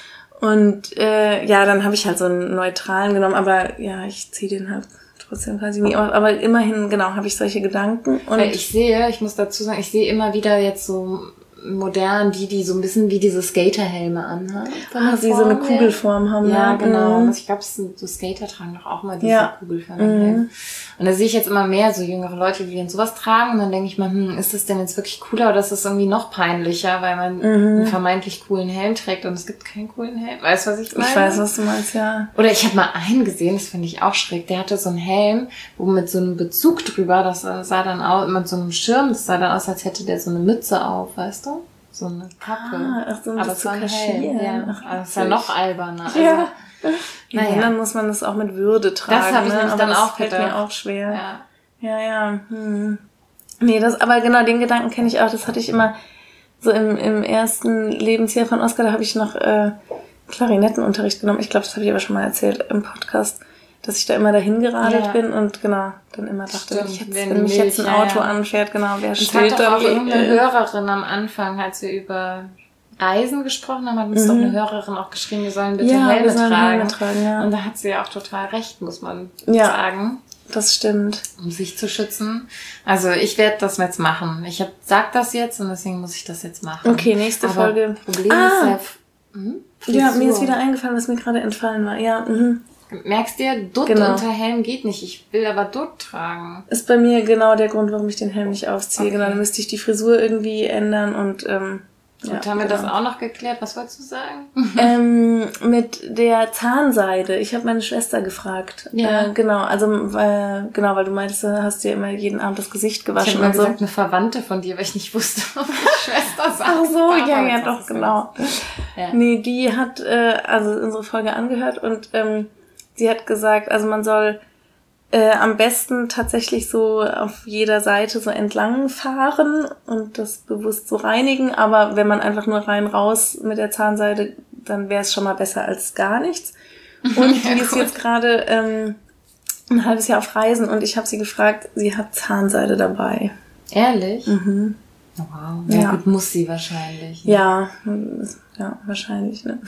Und äh, ja, dann habe ich halt so einen neutralen genommen. Aber ja, ich ziehe den halt trotzdem quasi nie auf. Aber immerhin, genau, habe ich solche Gedanken. Und weil ich sehe, ich muss dazu sagen, ich sehe immer wieder jetzt so... modern, die, die so ein bisschen wie diese Skaterhelme anhaben. Ah, die so eine Kugelform haben. Ja, ne? genau. Mhm. Also ich glaube, so Skater tragen doch auch mal diese ja. Kugelform. Mhm. Und da sehe ich jetzt immer mehr so jüngere Leute, die dann sowas tragen. Und dann denke ich mal, hm, ist das denn jetzt wirklich cooler oder ist das irgendwie noch peinlicher, weil man mhm. einen vermeintlich coolen Helm trägt und es gibt keinen coolen Helm. Weißt du, was ich meine? Ich weiß, was du meinst, ja. Oder ich habe mal einen gesehen, das finde ich auch schräg. Der hatte so einen Helm, wo mit so einem Bezug drüber, das sah dann aus, mit so einem Schirm, das sah dann aus, als hätte der so eine Mütze auf, weißt du? So eine Kappe. Ah, ach so, um aber das es zu war kaschieren. Ja. Ach, aber es ist ja noch alberner. Also, ja. Naja. Ja, dann muss man das auch mit Würde tragen. Das habe ich ne? nämlich aber dann das auch fällt gedacht. mir auch schwer. Ja, ja. ja. Hm. Nee, das, aber genau, den Gedanken kenne ich auch. Das hatte ich immer so im, im ersten Lebensjahr von Oskar, da habe ich noch äh, Klarinettenunterricht genommen. Ich glaube, das habe ich aber schon mal erzählt im Podcast, dass ich da immer dahin geradelt ja. bin und genau, dann immer dachte, Stimmt, ich jetzt, wenn, wenn mich Milch, jetzt ein ja, Auto ja. anfährt, genau, wer das steht hat doch dann? auch irgendeine Hörerin am Anfang, als wir über Reisen gesprochen haben, hat uns mhm. doch eine Hörerin auch geschrieben, wir sollen bitte ja, Helme wir sollen tragen. Helme tragen ja. Und da hat sie ja auch total recht, muss man ja, sagen. Das stimmt. Um sich zu schützen. Also ich werde das jetzt machen. Ich hab, sag das jetzt und deswegen muss ich das jetzt machen. Okay, nächste Aber Folge. Problem ah. ist ja... Hm? Ja, mir ist wieder eingefallen, was mir gerade entfallen war. Ja, mhm. Merkst du, Dutt genau. unter Helm geht nicht. Ich will aber Dutt tragen. Ist bei mir genau der Grund, warum ich den Helm nicht aufziehe. Okay. Genau, dann müsste ich die Frisur irgendwie ändern und ähm, und ja, haben wir genau. das auch noch geklärt? Was wolltest du sagen? ähm, mit der Zahnseide. Ich habe meine Schwester gefragt. Ja. Äh, genau, also weil, genau, weil du meintest, du hast dir immer jeden Abend das Gesicht gewaschen. Ich habe mal und so. gesagt, eine Verwandte von dir, weil ich nicht wusste, ob die Schwester sagt. Ach so, ja, ja, doch, genau. Ja. Nee, die hat äh, also unsere Folge angehört und ähm, sie hat gesagt, also man soll äh, am besten tatsächlich so auf jeder Seite so entlang fahren und das bewusst so reinigen, aber wenn man einfach nur rein raus mit der Zahnseide, dann wäre es schon mal besser als gar nichts. Und ja, die ist gut. jetzt gerade ähm, ein halbes Jahr auf Reisen und ich habe sie gefragt, sie hat Zahnseide dabei. Ehrlich? Mhm. Wow. Ja, ja, gut, muss sie wahrscheinlich. Ne? Ja, ja, wahrscheinlich, ne?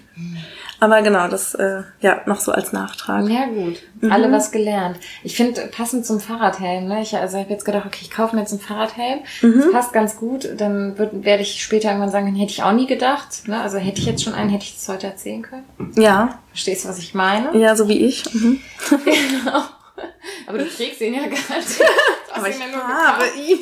Aber genau, das, äh, ja, noch so als Nachtrag. Ja, gut. Mhm. Alle was gelernt. Ich finde, passend zum Fahrradhelm, ne? Ich also habe jetzt gedacht, okay, ich kaufe mir jetzt einen Fahrradhelm. Mhm. Das passt ganz gut. Dann wird, werde ich später irgendwann sagen, den hätte ich auch nie gedacht. Ne? Also hätte ich jetzt schon einen, hätte ich das heute erzählen können. Ja. Verstehst du, was ich meine? Ja, so wie ich. Mhm. Genau. Aber du trägst ihn ja gar nicht. Aber ich habe ihn.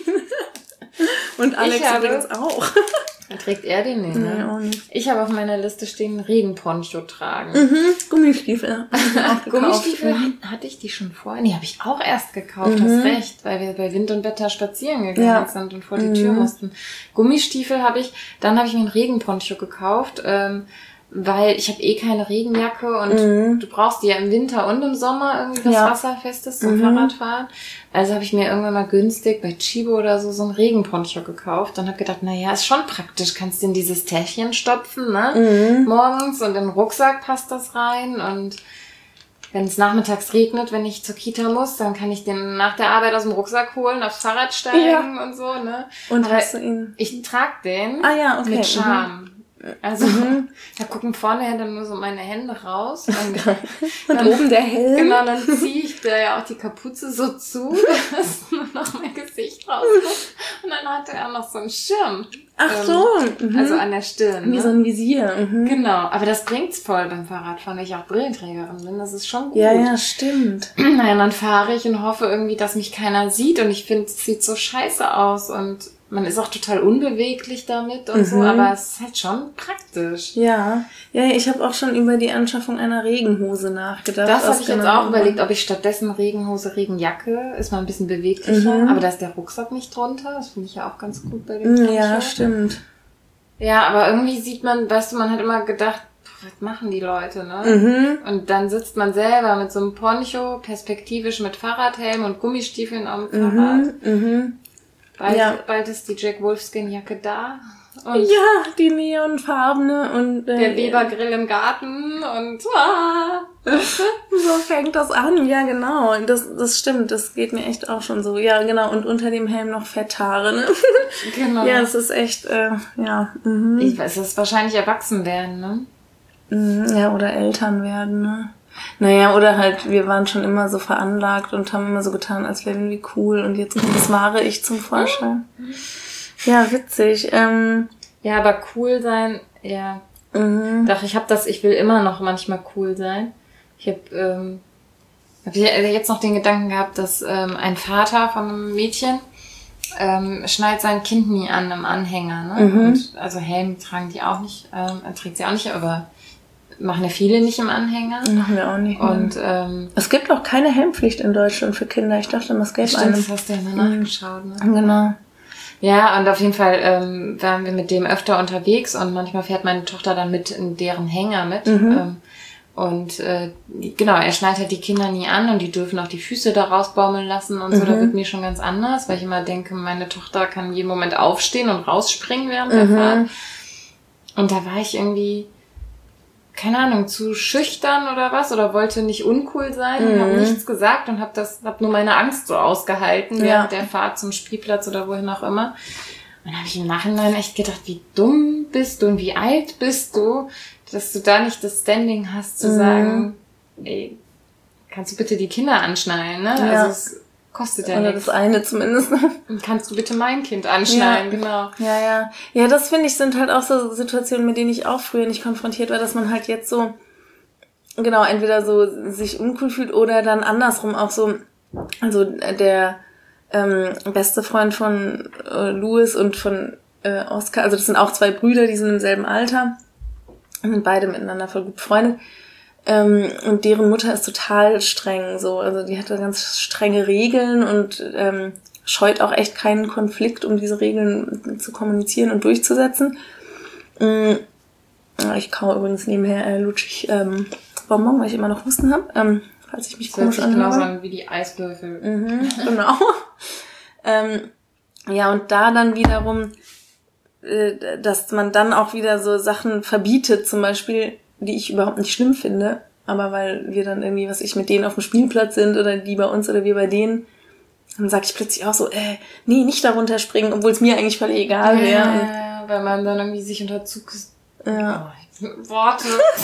Und Alex habe, übrigens auch. Dann trägt er den nicht, ne? Nee, auch nicht. Ich habe auf meiner Liste stehen, Regenponcho tragen. Mhm, Gummistiefel. Gummistiefel, hatte ich die schon vorher? Nee, habe ich auch erst gekauft, mhm. hast recht, weil wir bei Wind und Wetter spazieren gegangen ja. sind und vor die Tür mhm. mussten. Gummistiefel habe ich, dann habe ich mir einen Regenponcho gekauft, ähm, weil ich habe eh keine Regenjacke und mhm. du brauchst die ja im Winter und im Sommer irgendwie was ja. Wasserfestes zum mhm. Fahrradfahren. Also habe ich mir irgendwann mal günstig bei Chibo oder so so einen Regenponcho gekauft und habe gedacht, naja, ist schon praktisch, kannst du in dieses Täschchen stopfen, ne? Mhm. Morgens und im Rucksack passt das rein und wenn es nachmittags regnet, wenn ich zur Kita muss, dann kann ich den nach der Arbeit aus dem Rucksack holen, aufs Fahrrad steigen ja. und so, ne? Und aber hast du ihn? Ich trag den ah, ja, okay. mit Charme. Mhm. Also, mhm. da gucken vorne dann nur so meine Hände raus. Und, und dann, oben der Helm. Genau, dann ziehe ich da ja auch die Kapuze so zu, dass nur noch mein Gesicht rauskommt. Und dann hat er auch noch so einen Schirm. Ach so. Ähm, mhm. Also an der Stirn. Wie ne? so ein Visier. Mhm. Genau, aber das bringt's voll beim Fahrradfahren, weil ich auch Brillenträgerin bin. Das ist schon gut. Ja, ja, stimmt. Naja, dann fahre ich und hoffe irgendwie, dass mich keiner sieht. Und ich finde, es sieht so scheiße aus und man ist auch total unbeweglich damit und mhm. so, aber es ist halt schon praktisch. Ja, ja, ich habe auch schon über die Anschaffung einer Regenhose nachgedacht. Das habe ich jetzt auch überlegt, ob ich stattdessen Regenhose, Regenjacke, ist mal ein bisschen beweglicher, mhm. aber da ist der Rucksack nicht drunter, das finde ich ja auch ganz gut bei dem Poncho. Ja, stimmt. Ja, aber irgendwie sieht man, weißt du, man hat immer gedacht, was machen die Leute, ne? Mhm. Und dann sitzt man selber mit so einem Poncho, perspektivisch mit Fahrradhelm und Gummistiefeln am Fahrrad. Mhm. Mhm. Bald, Ja. bald ist die Jack Wolfskin-Jacke da. Und Ja, die neonfarbene und äh, der Webergrill im Garten und ah. so fängt das an. Ja, genau. Das, das stimmt. Das geht mir echt auch schon so. Ja, genau. Und unter dem Helm noch Fetthaare, ne? Genau. Ja, es ist echt, äh, ja. Mhm. Ich weiß, es ist wahrscheinlich erwachsen werden, ne? Mhm. Ja, oder Eltern werden, ne? Naja, oder halt, wir waren schon immer so veranlagt und haben immer so getan, als wären wir cool und jetzt kommt das wahre Ich zum Vorschein. Ja, witzig. Ähm, Ja, aber cool sein, ja. mhm. Doch, ich habe das, ich will immer noch manchmal cool sein. Ich habe ähm, hab jetzt noch den Gedanken gehabt, dass ähm, ein Vater von einem Mädchen ähm, schnallt sein Kind nie an im Anhänger, ne? Mhm. Und, also Helm tragen die auch nicht, ähm, trägt sie auch nicht, aber machen ja viele nicht im Anhänger. Machen wir auch nicht. Ne? Und ähm, Es gibt auch keine Helmpflicht in Deutschland für Kinder. Ich dachte immer, es gäbe stimmt, eine. das hast du ja mal nachgeschaut, ne? Genau. Ja, und auf jeden Fall ähm, waren wir mit dem öfter unterwegs und manchmal fährt meine Tochter dann mit in deren Hänger mit. Mhm. Ähm, und äh, genau, er schnallt halt die Kinder nie an und die dürfen auch die Füße da rausbaumeln lassen und so. Mhm. Da wird mir schon ganz anders, weil ich immer denke, meine Tochter kann jeden Moment aufstehen und rausspringen während der Mhm. Fahrt. Und da war ich irgendwie, keine Ahnung, zu schüchtern oder was oder wollte nicht uncool sein und Mhm. habe nichts gesagt und habe das, habe nur meine Angst so ausgehalten Ja. während der Fahrt zum Spielplatz oder wohin auch immer. Und dann habe ich im Nachhinein echt gedacht, wie dumm bist du und wie alt bist du, dass du da nicht das Standing hast zu Mhm. sagen, ey, kannst du bitte die Kinder anschnallen, ne? Ja. Also es kostet ja Oder nichts. das eine zumindest. Und kannst du bitte mein Kind anschnallen, Ja. genau. Ja, ja. Ja, das finde ich sind halt auch so Situationen, mit denen ich auch früher nicht konfrontiert war, dass man halt jetzt so, genau, entweder so sich uncool fühlt oder dann andersrum auch so, also der ähm, beste Freund von äh, Louis und von äh, Oscar, also das sind auch zwei Brüder, die sind im selben Alter und sind beide miteinander voll gut befreundet. Ähm, und deren Mutter ist total streng, so, also die hat da ganz strenge Regeln und ähm, scheut auch echt keinen Konflikt, um diese Regeln zu kommunizieren und durchzusetzen. Ähm, ich kaue übrigens nebenher äh, lutschig ähm, Bonbon, weil ich immer noch Husten habe, ähm, falls ich mich Das hört komisch sich genauso anhöre. an wie die Eiswürfel. Mhm, genau. ähm, ja, und da dann wiederum, äh, dass man dann auch wieder so Sachen verbietet, zum Beispiel, die ich überhaupt nicht schlimm finde, aber weil wir dann irgendwie, was ich, mit denen auf dem Spielplatz sind oder die bei uns oder wir bei denen, dann sag ich plötzlich auch so, äh, nee, nicht da runterspringen, obwohl es mir eigentlich völlig egal wäre. Ja, weil man dann irgendwie sich unter Zug... Ja. Oh, Worte.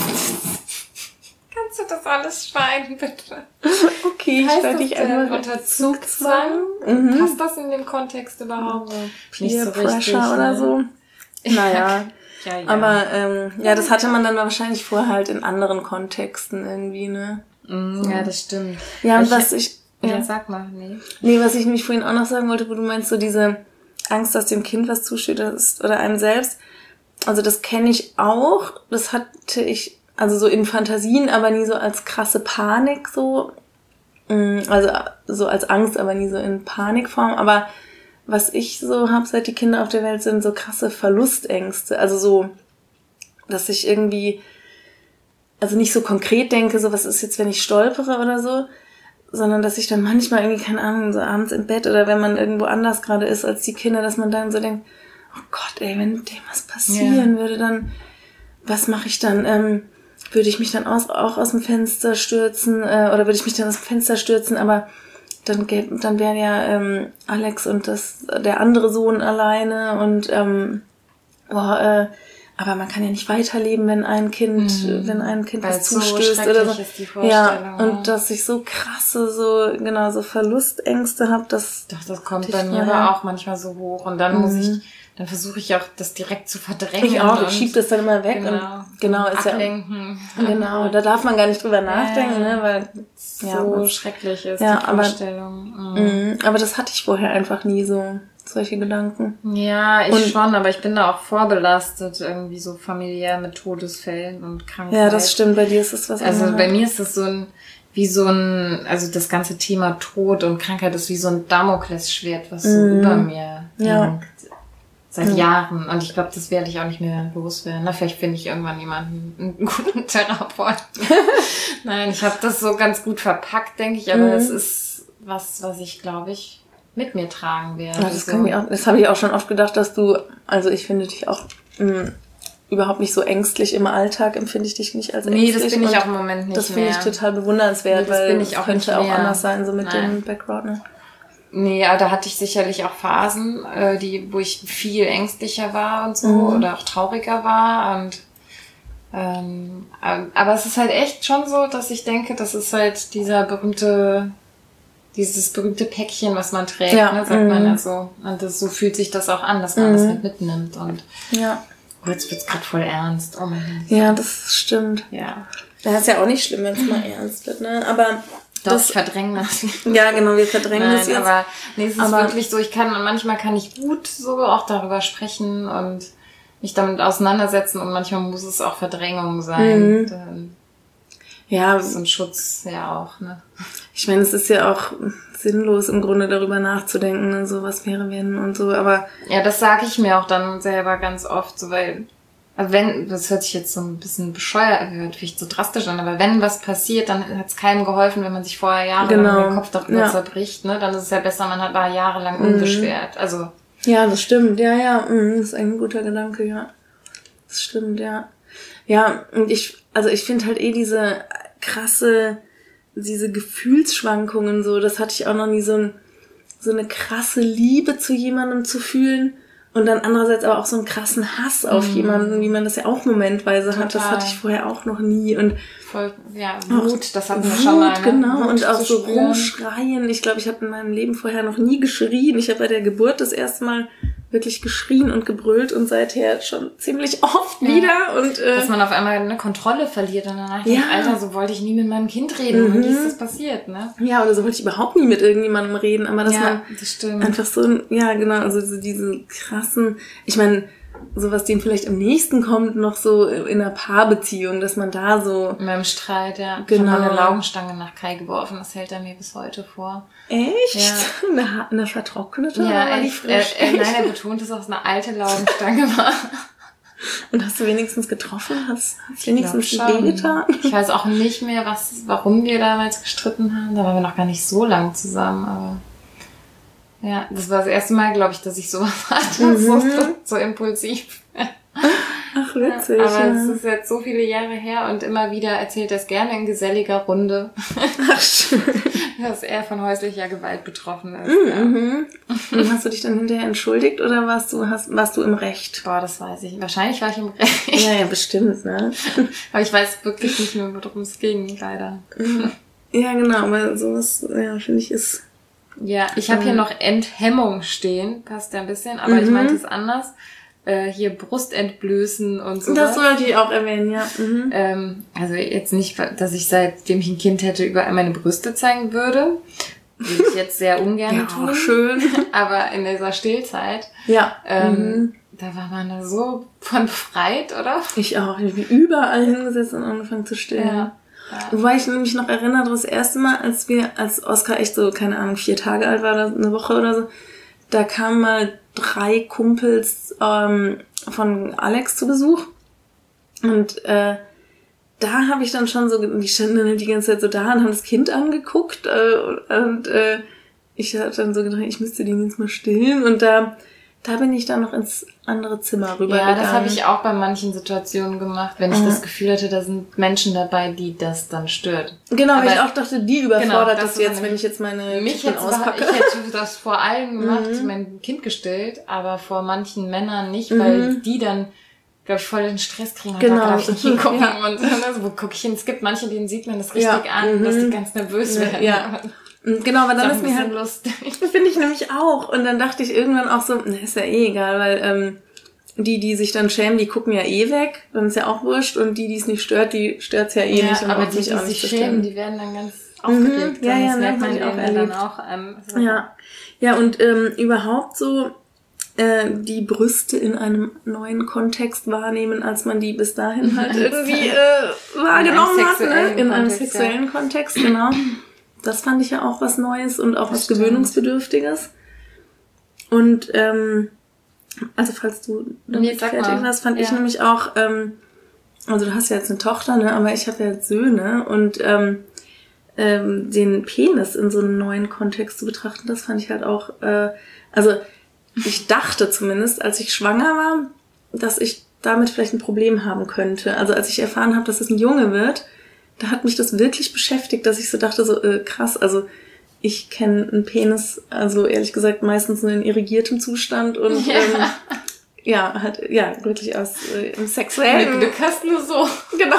Kannst du das alles schneiden, bitte? Okay, ich Heißt werde das dich denn einmal unter Zugzwang? Mhm. Passt das in den Kontext überhaupt? Nicht Peer so Pressure richtig, oder ne? so. Naja. Ja, ja. Aber ähm, ja, das hatte man dann wahrscheinlich vorher halt in anderen Kontexten irgendwie, ne? Mm, ja, das stimmt. Ja, und ich, was ich... Ja, Ja. sag mal, nee. Nee, was ich nämlich vorhin auch noch sagen wollte, wo du meinst, so diese Angst, dass dem Kind was zustößt oder einem selbst. Also das kenne ich auch. Das hatte ich also so in Fantasien, aber nie so als krasse Panik so. Also so als Angst, aber nie so in Panikform. Aber was ich so habe, seit die Kinder auf der Welt sind, so krasse Verlustängste. Also so, dass ich irgendwie, also nicht so konkret denke, so was ist jetzt, wenn ich stolpere oder so, sondern dass ich dann manchmal irgendwie, keine Ahnung, so abends im Bett oder wenn man irgendwo anders gerade ist als die Kinder, dass man dann so denkt, oh Gott, ey, wenn dem was passieren ja. würde, dann, was mache ich dann? Ähm, würde ich mich dann aus, auch aus dem Fenster stürzen äh, oder würde ich mich dann aus dem Fenster stürzen, aber dann gäb, dann wären ja ähm, Alex und das der andere Sohn alleine und ähm, boah, äh, aber man kann ja nicht weiterleben, wenn ein Kind, mhm. wenn ein Kind Weil was so zustößt oder so. Ist die ja, und ja. dass ich so krasse, so genau so Verlustängste habe, das. Doch, das kommt bei mir aber auch manchmal so hoch und dann mhm. muss ich, dann versuche ich auch das direkt zu verdrängen. Ich auch, ich schieb das dann immer weg genau, und genau ist ablenken. Ja, genau, da darf man gar nicht drüber nachdenken, ja, ne, weil so ja, schrecklich ist ja, die Vorstellung. Aber, mhm. aber das hatte ich vorher einfach nie so. Solche Gedanken. Ja, ich und, schon, aber ich bin da auch vorbelastet, irgendwie so familiär mit Todesfällen und Krankheit. Ja, das stimmt, bei dir ist es was anderes. Also anderes. bei mir ist das so ein, wie so ein, also das ganze Thema Tod und Krankheit ist wie so ein Damoklesschwert, was so mm. über mir ja. hängt. Seit mhm. Jahren. Und ich glaube, das werde ich auch nicht mehr loswerden. Na, vielleicht finde ich irgendwann jemanden, einen guten Therapeuten. Nein, ich habe das so ganz gut verpackt, denke ich. Aber mhm. es ist was, was ich, glaube ich, mit mir tragen werde. Ja, das, so. das habe ich auch schon oft gedacht, dass du, also ich finde dich auch mh, überhaupt nicht so ängstlich im Alltag, empfinde ich dich nicht als ängstlich. Nee, das bin ich auch im Moment nicht das mehr. Das finde ich total bewundernswert, nee, das weil bin ich auch könnte nicht auch mehr. anders sein, so mit Nein. dem Background. Ne? Nee, aber da hatte ich sicherlich auch Phasen, äh, die, wo ich viel ängstlicher war und so mhm. oder auch trauriger war und ähm, aber es ist halt echt schon so, dass ich denke, das ist halt dieser berühmte dieses berühmte Päckchen, was man trägt, ja. ne, sagt mhm. man ja so. Und das, so fühlt sich das auch an, dass man mhm. das halt mitnimmt. Und ja. oh, jetzt wird's gerade voll ernst. Oh mein Gott. Ja, das stimmt. Ja. Das ist ja auch nicht schlimm, wenn es mal ernst wird, ne? Aber Doch, das verdrängen das. Ja, genau, wir verdrängen Nein, das jetzt. Aber nee, es ist aber wirklich so, ich kann, manchmal kann ich gut so auch darüber sprechen und mich damit auseinandersetzen und manchmal muss es auch Verdrängung sein. Mhm. Dann, ja. Das ist ein Schutz ja auch, ne? Ich meine, es ist ja auch sinnlos, im Grunde darüber nachzudenken, ne, so was wäre wenn und so, aber... Ja, das sage ich mir auch dann selber ganz oft, so, weil, also wenn, das hört sich jetzt so ein bisschen bescheuert, hört vielleicht so drastisch an, aber wenn was passiert, dann hat es keinem geholfen, wenn man sich vorher jahrelang genau. den Kopf darüber ja. zerbricht, ne, dann ist es ja besser, man hat da jahrelang mhm. unbeschwert, also... Ja, das stimmt, ja, ja, das ist ein guter Gedanke, ja. Das stimmt, ja. Ja, und ich, also ich finde halt eh diese krasse... diese Gefühlsschwankungen so, das hatte ich auch noch nie, so, ein, so eine krasse Liebe zu jemandem zu fühlen und dann andererseits aber auch so einen krassen Hass auf mm. jemanden, wie man das ja auch momentweise Total. hat, das hatte ich vorher auch noch nie und voll, ja, Wut, das hatten wir Wut, schon mal, ne? Genau, Wut und auch so spüren. rumschreien, ich glaube, ich habe in meinem Leben vorher noch nie geschrien, ich habe bei der Geburt das erste Mal wirklich geschrien und gebrüllt und seither schon ziemlich oft ja. wieder. Und äh, dass man auf einmal eine Kontrolle verliert und danach ja. denkt, Alter, so wollte ich nie mit meinem Kind reden. Mhm. Und wie ist das passiert, ne? Ja, oder so wollte ich überhaupt nie mit irgendjemandem reden, aber dass ja, man das stimmt. einfach so, ja genau, also so diese krassen, ich meine, so was dem vielleicht am nächsten kommt, noch so in einer Paarbeziehung, dass man da so... In meinem Streit, ja. Genau. Ich habe mal eine Laugenstange nach Kai geworfen, das hält er mir bis heute vor. Echt? Ja. Eine, eine vertrocknete? Ja, echt. Er, er, nein, er betont, dass es eine alte Laugenstange war. Und hast du wenigstens getroffen? Hast du wenigstens wehgetan? Ich weiß auch nicht mehr, was, warum wir damals gestritten haben. Da waren wir noch gar nicht so lang zusammen, aber... Ja, das war das erste Mal, glaube ich, dass ich sowas hatte, mhm. so, so impulsiv. Ach, witzig. Ja, aber ja. es ist jetzt so viele Jahre her und immer wieder erzählt er es gerne in geselliger Runde. Ach, schön. Dass er von häuslicher Gewalt betroffen ist. Mhm. Ja. Und hast du dich dann hinterher entschuldigt oder warst du, hast, warst du im Recht? Boah, das weiß ich. Wahrscheinlich war ich im Recht. Ja, ja, bestimmt, ne? Aber ich weiß wirklich nicht mehr, worum es ging, leider. Ja, genau, aber sowas, ja, finde ich, ist... Ja, ich habe hier noch Enthemmung stehen, passt ja ein bisschen, aber mhm. ich meinte es anders. Äh, hier Brustentblößen und so. Das sollte ich auch erwähnen, ja. Mhm. Ähm, also jetzt nicht, dass ich seitdem ich ein Kind hätte überall meine Brüste zeigen würde. Würde ich jetzt sehr ungern ja, tun. Schön. Aber in dieser Stillzeit, ja. ähm, mhm. da war man da so von befreit, oder? Ich auch. Ich bin überall hingesetzt und angefangen zu stillen. Ja. Ja. Wobei ich mich noch erinnere, das erste Mal, als wir, als Oskar echt so, keine Ahnung, vier Tage alt war oder eine Woche oder so, da kamen mal drei Kumpels ähm, von Alex zu Besuch. Und äh, da habe ich dann schon so, die standen dann die ganze Zeit so da und haben das Kind angeguckt. Äh, und äh, ich hatte dann so gedacht, ich müsste den jetzt mal stillen. Und da Da bin ich dann noch ins andere Zimmer rübergegangen. Ja, das habe ich auch bei manchen Situationen gemacht, wenn ich mhm. das Gefühl hatte, da sind Menschen dabei, die das dann stört. Genau, weil ich auch dachte, die überfordert genau, das, das jetzt, wenn ich jetzt meine mich Kippen auspacke. Ich hätte das vor allem gemacht, mhm. mein Kind gestillt, aber vor manchen Männern nicht, weil mhm. die dann, glaube ich, voll den Stress kriegen und genau. da darf ich nicht hingucken. Ja. Und also, wo gucke ich hin? Es gibt manche, denen sieht man das richtig ja. an, mhm. dass die ganz nervös werden. Ja. Genau, aber dann ist, ist mir halt lustig. Finde ich nämlich auch. Und dann dachte ich irgendwann auch so, na, ist ja eh egal, weil ähm, die, die sich dann schämen, die gucken ja eh weg, dann ist ja auch wurscht. Und die, die es nicht stört, die stört's ja eh ja, nicht. Und aber auch die, mich die auch sich nicht schämen, die werden dann ganz aufgeregt. Mhm, ja, ja, das merkt man auch denen dann auch an. So. Ja, ja, und ähm, überhaupt so äh, die Brüste in einem neuen Kontext wahrnehmen, als man die bis dahin halt irgendwie äh, wahrgenommen hat, ne? In einem sexuellen Kontext, genau. Das fand ich ja auch was Neues und auch das was stimmt. Gewöhnungsbedürftiges. Und ähm, Also falls du damit Nee, sag fertig mal. warst, fand Ja. ich nämlich auch, ähm, also du hast ja jetzt eine Tochter, ne, aber ich habe ja jetzt Söhne und ähm, ähm, den Penis in so einem neuen Kontext zu betrachten, das fand ich halt auch, äh, also ich dachte zumindest, als ich schwanger war, dass ich damit vielleicht ein Problem haben könnte. Also als ich erfahren habe, dass es ein Junge wird, da hat mich das wirklich beschäftigt, dass ich so dachte, so äh, krass, also ich kenne einen Penis, also ehrlich gesagt meistens nur in irrigiertem Zustand und Ja. ähm, ja, halt, ja, wirklich aus äh, im sexuellen. Glück hast nur so. Genau.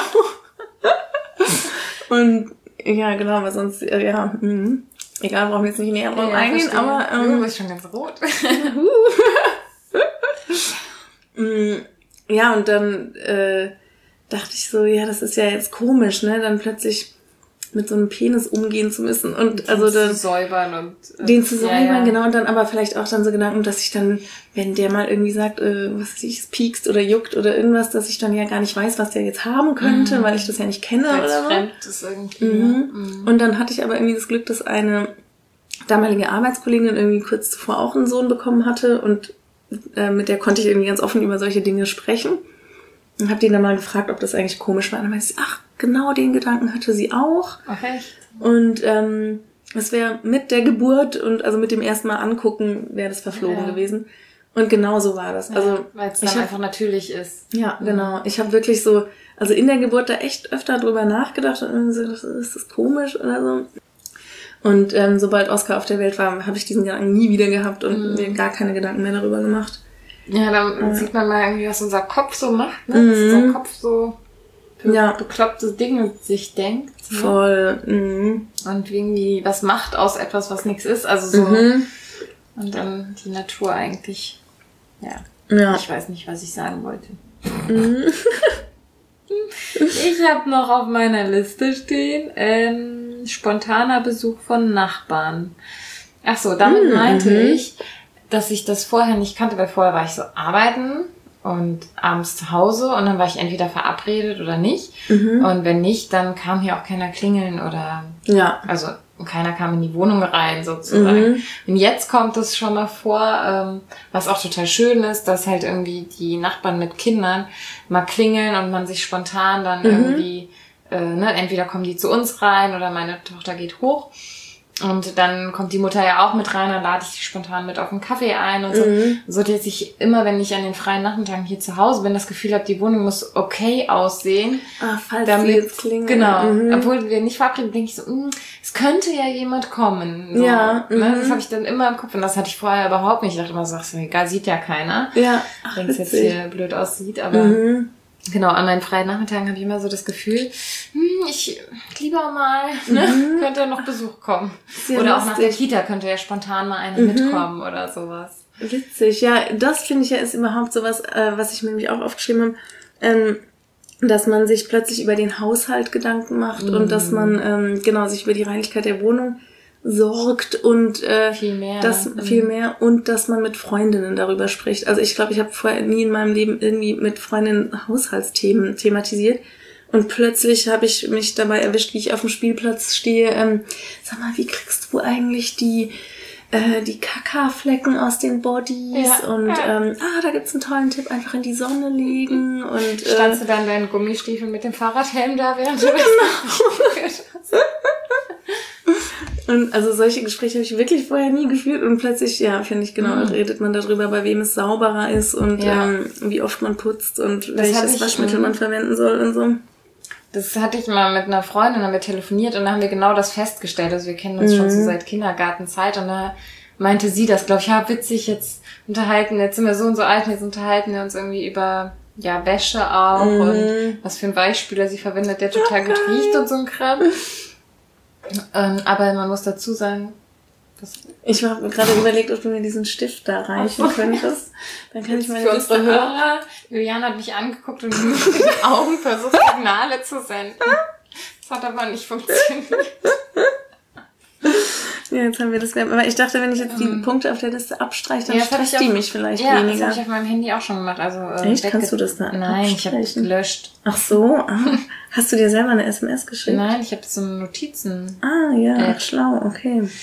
Und ja, genau, weil sonst, äh, ja, mh. Egal, brauchen wir jetzt nicht näher drauf Ja, eingehen, verstehe. aber Du ähm, bist schon ganz rot. mh, ja, und dann äh, dachte ich so, ja, das ist ja jetzt komisch, ne, dann plötzlich mit so einem Penis umgehen zu müssen und also Den dann zu säubern und... äh, den zu säubern, ja, ja. genau, und dann aber vielleicht auch dann so Gedanken, dass ich dann, wenn der mal irgendwie sagt, äh, was weiß ich, es piekst oder juckt oder irgendwas, dass ich dann ja gar nicht weiß, was der jetzt haben könnte, Mhm. weil ich das ja nicht kenne Weil's oder so. fremd ist irgendwie. Mhm. Ne? Mhm. Und dann hatte ich aber irgendwie das Glück, dass eine damalige Arbeitskollegin irgendwie kurz zuvor auch einen Sohn bekommen hatte und äh, mit der konnte ich irgendwie ganz offen über solche Dinge sprechen. Und habe die dann mal gefragt, ob das eigentlich komisch war. Und dann meinte sie, ach, genau den Gedanken hatte sie auch. Ach echt? Und ähm, es wäre mit der Geburt und also mit dem ersten Mal angucken, wäre das verflogen Ja. gewesen. Und genau so war das. Also Ja, weil es dann ich hab, einfach natürlich ist. ja, genau. Ich habe wirklich so, also in der Geburt da echt öfter drüber nachgedacht und irgendwie so, das ist das komisch oder so. Und ähm, sobald Oskar auf der Welt war, habe ich diesen Gedanken nie wieder gehabt und Mhm. mir gar keine Gedanken mehr darüber gemacht. Ja, dann Ja. sieht man mal irgendwie, was unser Kopf so macht, ne? Mhm. Dass unser Kopf so für Ja. bekloppte Dinge sich denkt. Ne? Voll. Mhm. Und irgendwie was macht aus etwas, was nichts ist. Also so. Mhm. Und dann die Natur eigentlich. Ja. Ja. Ich weiß nicht, was ich sagen wollte. Mhm. Ich habe noch auf meiner Liste stehen, ähm, spontaner Besuch von Nachbarn. Ach so, damit Mhm. meinte ich, dass ich das vorher nicht kannte, weil vorher war ich so arbeiten und abends zu Hause und dann war ich entweder verabredet oder nicht. Mhm. Und wenn nicht, dann kam hier auch keiner klingeln oder, Ja. also keiner kam in die Wohnung rein sozusagen. Mhm. Und jetzt kommt es schon mal vor, ähm, was auch total schön ist, dass halt irgendwie die Nachbarn mit Kindern mal klingeln und man sich spontan dann Mhm. irgendwie, äh, ne, entweder kommen die zu uns rein oder meine Tochter geht hoch. Und dann kommt die Mutter ja auch mit rein, dann lade ich die spontan mit auf einen Kaffee ein und so. Mhm. So, dass ich immer, wenn ich an den freien Nachmittagen hier zu Hause bin, das Gefühl habe, die Wohnung muss okay aussehen. Ah, falls Damit, sie jetzt klingeln. genau, Mhm. obwohl wir nicht verabreden, denke ich so, mh, es könnte ja jemand kommen. So, Ja, ne? mhm. Das habe ich dann immer im Kopf und das hatte ich vorher überhaupt nicht. Ich dachte immer so, ach, so, egal, sieht ja keiner, Ja. Ach, wenn es jetzt witzig. hier blöd aussieht. Aber Mhm. genau, an meinen freien Nachmittagen habe ich immer so das Gefühl, hm, ich lieber mal, ne, könnte noch Besuch kommen. Sehr Oder auch nach der lustig. Kita könnte ja spontan mal eine Mhm. mitkommen oder sowas. Witzig, ja, das finde ich ja ist überhaupt sowas, äh, was ich mir nämlich auch aufgeschrieben habe, ähm, dass man sich plötzlich über den Haushalt Gedanken macht Mhm. und dass man ähm, genau sich über die Reinlichkeit der Wohnung sorgt und äh, Viel mehr. das Mhm. viel mehr und dass man mit Freundinnen darüber spricht. Also ich glaube, ich habe vorher nie in meinem Leben irgendwie mit Freundinnen Haushaltsthemen thematisiert. Und plötzlich habe ich mich dabei erwischt, wie ich auf dem Spielplatz stehe. Ähm, sag mal, wie kriegst du eigentlich die äh, die Kaka-Flecken aus den Bodies? Ja, und ja. Ähm, ah, da gibt's einen tollen Tipp, einfach in die Sonne legen. Und äh, Standst du dann deinen Gummistiefel mit dem Fahrradhelm da, während du das Genau. Und also solche Gespräche habe ich wirklich vorher nie geführt und plötzlich, ja, finde ich, genau, Mhm. redet man darüber, bei wem es sauberer ist und Ja. ähm, wie oft man putzt und Das hab welches ich, Waschmittel mhm. man verwenden soll und so. Das hatte ich mal mit einer Freundin, haben wir telefoniert und da haben wir genau das festgestellt. Also wir kennen uns Mhm. schon so seit Kindergartenzeit und da meinte sie das, glaube ich, ja, witzig, jetzt unterhalten, jetzt sind wir so und so alt und jetzt unterhalten wir uns irgendwie über, ja, Wäsche auch Mhm. und was für ein Weichspüler sie verwendet, der total gut riecht und so ein Kram. Ähm, aber man muss dazu sagen, das Ich habe gerade überlegt, ob du mir diesen Stift da reichen Ach so. könntest. Dann kann ich meine für unsere Liste ab- Hörer, Juliane hat mich angeguckt und mit den Augen versucht, Signale zu senden. Das hat aber nicht funktioniert. Ja, jetzt haben wir das. Aber ich dachte, wenn ich jetzt die Mhm. Punkte auf der Liste abstreiche, dann Ja, das hab ich stresst die auch- mich vielleicht Ja, das weniger. habe ich auf meinem Handy auch schon gemacht. Also, äh, Echt? wegge- Kannst du das da Nein, ich habe abstreichen? gelöscht. Ach so, ah. Hast du dir selber eine S M S geschickt? Nein, ich habe so Notizen. Ah, ja, Äh. ach, schlau, okay.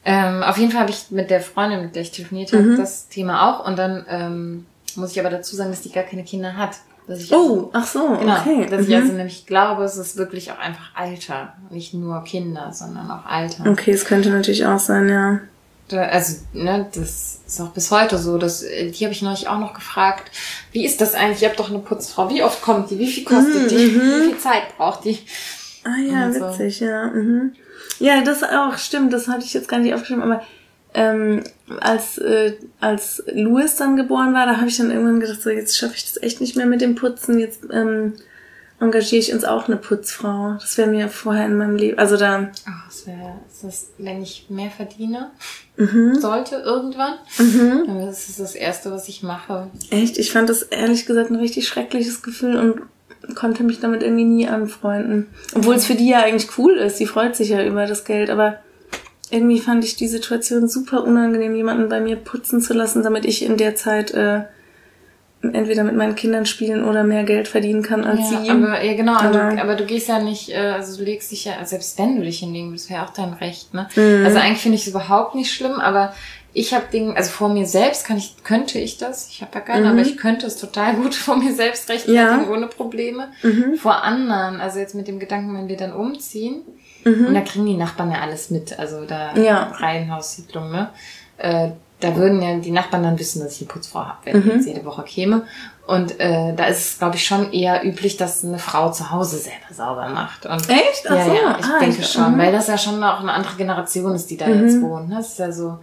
Ähm, auf jeden Fall habe ich mit der Freundin, mit der ich telefoniert habe, Mhm. das Thema auch. Und dann ähm, muss ich aber dazu sagen, dass die gar keine Kinder hat. Dass ich Oh, also, ach so, genau, okay. dass Mhm. ich also nämlich glaube, es ist wirklich auch einfach Alter. Nicht nur Kinder, sondern auch Alter. Okay, es könnte natürlich auch sein, ja. Da, also, ne, das ist auch bis heute so. Dass, äh, die habe ich neulich auch noch gefragt, wie ist das eigentlich? Ihr habt doch eine Putzfrau. Wie oft kommt die? Wie viel kostet die? Mhm. Wie viel Zeit braucht die? Ah ja, Und so. witzig, ja. Mhm. Ja, das auch, stimmt, das hatte ich jetzt gar nicht aufgeschrieben, aber ähm, als äh, als Louis dann geboren war, da habe ich dann irgendwann gedacht, so jetzt schaffe ich das echt nicht mehr mit dem Putzen, jetzt ähm, engagiere ich uns auch eine Putzfrau. Das wäre mir vorher in meinem Leben, also da... Ach, das wäre, ist das, wenn ich mehr verdiene, Mhm. sollte irgendwann, Mhm. dann ist es das Erste, was ich mache. Echt, ich fand das ehrlich gesagt ein richtig schreckliches Gefühl und konnte mich damit irgendwie nie anfreunden. Obwohl es für die ja eigentlich cool ist, sie freut sich ja über das Geld, aber irgendwie fand ich die Situation super unangenehm, jemanden bei mir putzen zu lassen, damit ich in der Zeit äh, entweder mit meinen Kindern spielen oder mehr Geld verdienen kann als Ja, sie. aber, ja genau, Aber- aber, aber du gehst ja nicht, äh, also du legst dich ja, selbst wenn du dich hinlegen würdest, wäre auch dein Recht, ne? Mhm. Also eigentlich finde ich es überhaupt nicht schlimm, aber ich habe Dinge, also vor mir selbst kann ich, könnte ich das, ich habe ja keine, Mhm. aber ich könnte es total gut vor mir selbst rechtfertigen, Ja. ohne Probleme. Mhm. Vor anderen, also jetzt mit dem Gedanken, wenn wir dann umziehen, Mhm. und da kriegen die Nachbarn ja alles mit, also da Ja. Reihenhaussiedlung, ne? Äh, da würden ja die Nachbarn dann wissen, dass ich eine Putzfrau habe, wenn Mhm. ich jetzt jede Woche käme. Und äh, da ist es, glaube ich, schon eher üblich, dass eine Frau zu Hause selber sauber macht. Und Echt? Ach ja, so. ja, ich Ah, denke ich- schon, mhm. weil das ja schon auch eine andere Generation ist, die da Mhm. jetzt wohnt. Ne? Das ist ja so,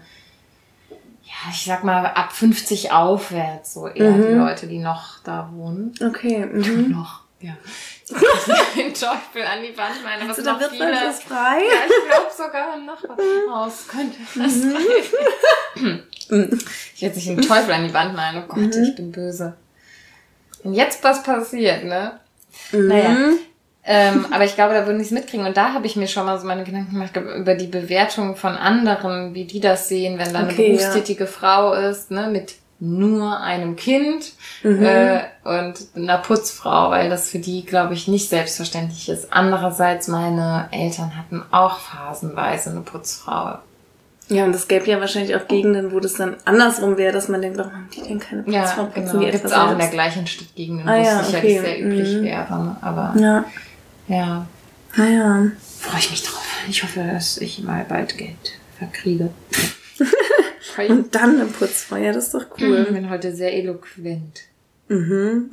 ja, ich sag mal, ab fünfzig aufwärts, so eher Mhm. die Leute, die noch da wohnen. Okay. Mhm. Noch, ja. Den Teufel an die Wand malen, was Also, da noch wird viele... man das frei. Ja, ich glaube sogar im Nachbarhaus könnte das sein. Ich werde nicht den Teufel an die Wand malen. Oh Gott, ich bin böse. Und jetzt was passiert, ne? Naja. Mhm. Ähm, aber ich glaube, da würden die es mitkriegen. Und da habe ich mir schon mal so meine Gedanken gemacht über die Bewertung von anderen, wie die das sehen, wenn da eine Okay, berufstätige Frau ist, ne, mit nur einem Kind Mhm. äh, und einer Putzfrau, weil das für die, glaube ich, nicht selbstverständlich ist. Andererseits, meine Eltern hatten auch phasenweise eine Putzfrau. Ja, und es gäbe ja wahrscheinlich auch Gegenden, wo das dann andersrum wäre, dass man denkt, warum haben die denn keine Ja, Putzfrau? Putzen genau. die Gibt's etwa auch in der selbst? gleichen Stadtgegend. Ah, Wusste ja, ich ja, okay. dass sehr üblich Mhm. wäre. Ne? Aber Ja, ja, naja. freue ich mich drauf. Ich hoffe, dass ich mal bald Geld verkriege. Und dann eine Putzfrau, ja, das ist doch cool. Ich bin heute sehr eloquent. Mhm.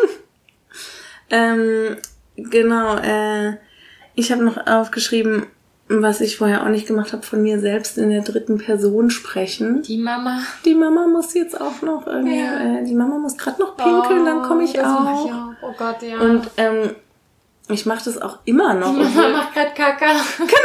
ähm, genau, äh, ich habe noch aufgeschrieben, was ich vorher auch nicht gemacht habe, von mir selbst in der dritten Person sprechen. Die Mama. Die Mama muss jetzt auch noch irgendwie, Ja. äh, die Mama muss gerade noch pinkeln, dann komme ich das auch. Mach ich auch. Oh Gott, ja. Und ähm, ich mache das auch immer noch. die Mama obwohl- macht grad Kaka.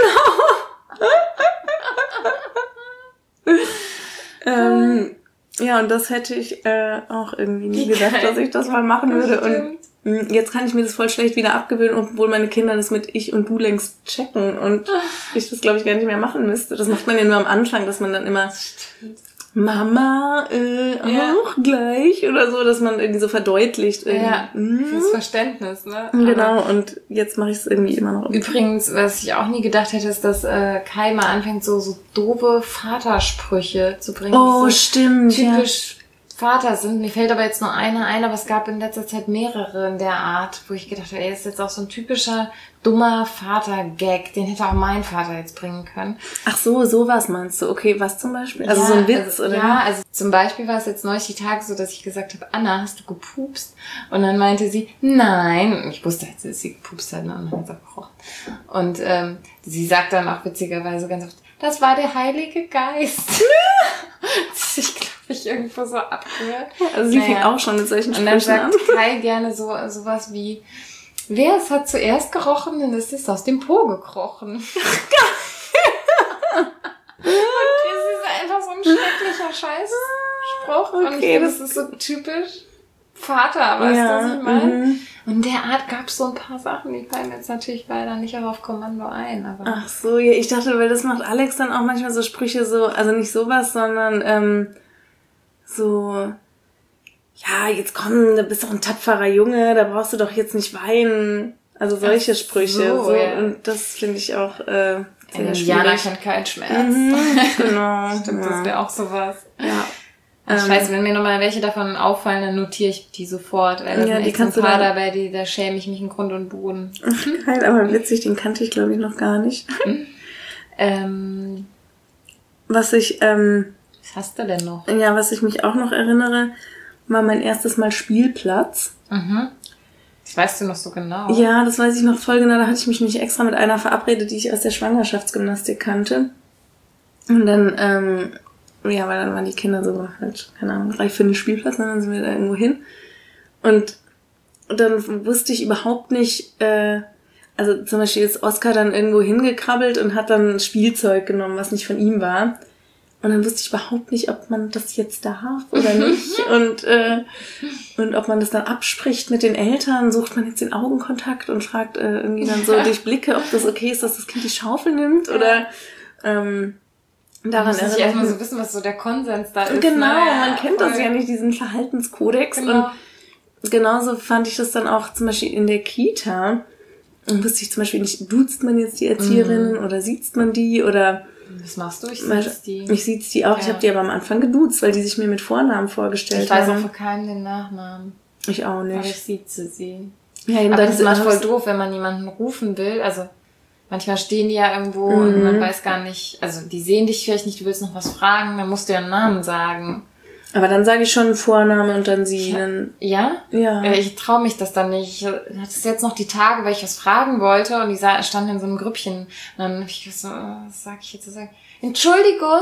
Ähm, ja, und das hätte ich äh, auch irgendwie nie Wie gedacht, geil. dass ich das mal machen würde. Stimmt. Und mh, jetzt kann ich mir das voll schlecht wieder abgewöhnen, obwohl meine Kinder das mit ich und du längst checken und ich das, glaube ich, gar nicht mehr machen müsste. Das macht man ja nur am Anfang, dass man dann immer Mama, äh, Ja. auch gleich oder so, dass man irgendwie so verdeutlicht. Irgendwie. Ja, Mhm. fürs Verständnis, ne? Genau, Aber und jetzt mache ich es irgendwie immer noch. übrigens, was ich auch nie gedacht hätte, ist, dass äh, Kai mal anfängt, so, so doofe Vatersprüche zu bringen. Oh, die so stimmt. typisch Vater sind. Mir fällt aber jetzt nur einer ein, aber es gab in letzter Zeit mehrere in der Art, wo ich gedacht habe, ey, das ist jetzt auch so ein typischer dummer Vater-Gag. Den hätte auch mein Vater jetzt bringen können. Ja. Ach so, sowas meinst du. Okay, was zum Beispiel? Also Ja, so ein Witz, also, oder? Ja, also zum Beispiel war es jetzt neulich die Tage so, dass ich gesagt habe, Anna, hast du gepupst? Und dann meinte sie, nein. Und ich wusste, dass sie gepupst hat, ne? Und dann hat sie gebrochen. Und ähm, sie sagt dann auch witzigerweise ganz oft, das war der Heilige Geist. Das ich glaube ich irgendwo so abgehört. Also sie Naja. fängt auch schon mit solchen Und dann Sprüchen an. sagt Kai gerne so sowas wie, wer es hat zuerst gerochen, dann ist es aus dem Po gekrochen. Und das ist einfach so ein schrecklicher Scheißspruch. Und ich Okay, finde, das- das ist so typisch Vater, weißt Ja, du, was ich meine? mhm. Und in der Art gab es so ein paar Sachen, die fallen mir jetzt natürlich leider nicht auf Kommando ein. Aber Ach so, ja, ich dachte, weil das macht Alex dann auch manchmal so Sprüche so, also nicht sowas, sondern ähm, so, ja, jetzt komm, du bist doch ein tapferer Junge, da brauchst du doch jetzt nicht weinen. Also solche Ach Sprüche. so, So, ja. Und das finde ich auch äh, sehr Indianer schwierig. kennt keinen Schmerz. Mhm, genau. Stimmt, ja. das wäre auch sowas. Ja. Ach, Ähm, scheiße, wenn mir nochmal welche davon auffallen, dann notiere ich die sofort, weil das Ja, sind die echt so ein kannst du paar dann- dabei, die, da schäme ich mich in Grund und Boden. Geil, aber witzig, den kannte ich glaube ich noch gar nicht. Ähm, Was ich, ähm, was hast du denn noch? ja, was ich mich auch noch erinnere, war mein erstes Mal Spielplatz. Mhm. Das weißt du noch so genau. Ja, das weiß ich noch voll genau. Da hatte ich mich nicht extra mit einer verabredet, die ich aus der Schwangerschaftsgymnastik kannte. Und dann, ähm, ja, weil dann waren die Kinder so halt, keine Ahnung, reif für den Spielplatz, und dann sind wir da irgendwo hin. Und dann wusste ich überhaupt nicht, äh, also zum Beispiel ist Oskar dann irgendwo hingekrabbelt und hat dann Spielzeug genommen, was nicht von ihm war. Und dann wusste ich überhaupt nicht, ob man das jetzt darf oder nicht. und äh, und ob man das dann abspricht mit den Eltern, sucht man jetzt den Augenkontakt und fragt äh, irgendwie dann so durch Blicke, ob das okay ist, dass das Kind die Schaufel nimmt oder ähm, daran muss ich erinnere erstmal ich so mich. wissen, was so der Konsens da ist. Genau, Na, man kennt das voll. ja nicht, diesen Verhaltenskodex. Genau. Und genauso fand ich das dann auch zum Beispiel in der Kita. Und wusste ich zum Beispiel nicht, duzt man jetzt die Erzieherinnen Mhm. oder siezt man die oder Was machst du? Ich weil- sitz die. ich sieht's die auch. Ich Ja. habe die aber am Anfang geduzt, weil die sich mir mit Vornamen vorgestellt Ich weiß auch haben. für keinen den Nachnamen. Ich auch Aber ich nicht. sieze sie. Ja, eben Aber dann das ist immer voll hab's- doof, wenn man jemanden rufen will. Also manchmal stehen die ja irgendwo und Mhm. man weiß gar nicht, also die sehen dich vielleicht nicht, du willst noch was fragen, dann musst du ja einen Namen sagen. Aber dann sage ich schon Vorname und dann sie. Dann, Ja? ja. Äh, Ich traue mich das dann nicht. Ich hatte es jetzt noch die Tage, weil ich was fragen wollte und die sa- standen in so einem Grüppchen. Und dann hab ich gesagt, so, äh, was sag ich jetzt? Sag, Entschuldigung.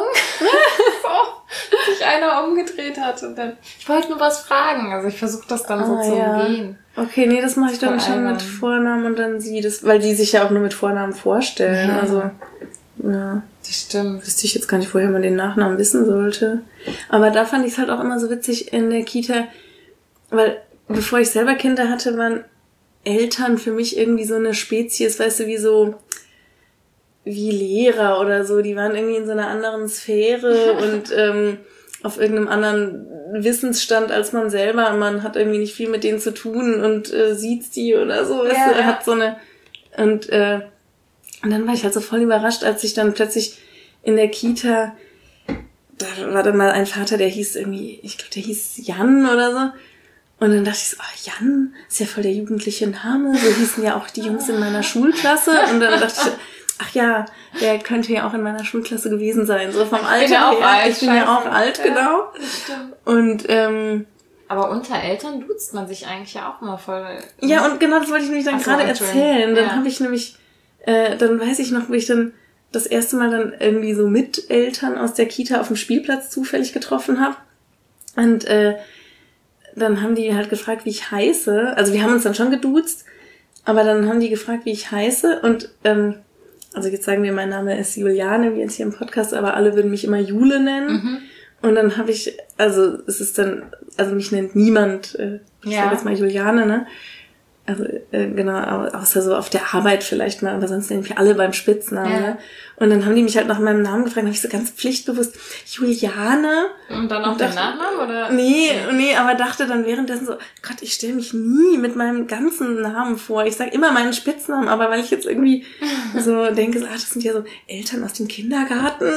so, dass sich einer umgedreht hat und dann, ich wollte nur was fragen. Also ich versuche das dann Ah, so zu ja. umgehen. Okay, nee, das mache ich dann Voll schon albern. mit Vornamen und dann sie. Das, weil die sich ja auch nur mit Vornamen vorstellen. Ja. Also, ja. Das stimmt. Wüsste ich jetzt gar nicht, woher man den Nachnamen wissen sollte. Aber da fand ich es halt auch immer so witzig in der Kita, weil bevor ich selber Kinder hatte, waren Eltern für mich irgendwie so eine Spezies, weißt du, wie so, wie Lehrer oder so. Die waren irgendwie in so einer anderen Sphäre und ähm, auf irgendeinem anderen Wissensstand als man selber. Und man hat irgendwie nicht viel mit denen zu tun und äh, sieht die oder so. Weißt Ja, du, er ja. hat so eine, und äh, und dann war ich halt so voll überrascht, als ich dann plötzlich in der Kita, da war dann mal ein Vater, der hieß irgendwie, ich glaube, der hieß Jan oder so. Und dann dachte ich so, oh, Jan, ist ja voll der jugendliche Name. So hießen ja auch die Jungs in meiner Schulklasse. Und dann dachte ich, ach ja, der könnte ja auch in meiner Schulklasse gewesen sein. So vom Alter bin ja auch her. alt, Ich bin ja scheiße. auch alt, Ja. genau. Stimmt. Und ähm, Aber unter Eltern duzt man sich eigentlich ja auch immer voll. ja, und genau das wollte ich nämlich dann Ach so, gerade Entschuldigung. erzählen. Dann Ja. habe ich nämlich, äh, dann weiß ich noch, wo ich dann das erste Mal dann irgendwie so mit Eltern aus der Kita auf dem Spielplatz zufällig getroffen habe. Und äh, dann haben die halt gefragt, wie ich heiße. Also wir haben uns dann schon geduzt, aber dann haben die gefragt, wie ich heiße. Und ähm, also jetzt sagen wir, mein Name ist Juliane, wie jetzt hier im Podcast, aber alle würden mich immer Jule nennen. Mhm. Und dann habe ich, also es ist dann, also mich nennt niemand, äh, ich Ja. sag jetzt mal Juliane, ne? Also äh, genau, au- außer so auf der Arbeit vielleicht mal, aber sonst nennen mich alle beim Spitznamen. Ja. Ne? Und dann haben die mich halt nach meinem Namen gefragt, dann habe ich so ganz pflichtbewusst, Juliane. Und dann noch Und den dachte- Nachnamen, oder? Nee, nee, aber dachte dann währenddessen so, Gott, ich stelle mich nie mit meinem ganzen Namen vor. Ich sag immer meinen Spitznamen, aber weil ich jetzt irgendwie so denke, so, ah, das sind ja so Eltern aus dem Kindergarten.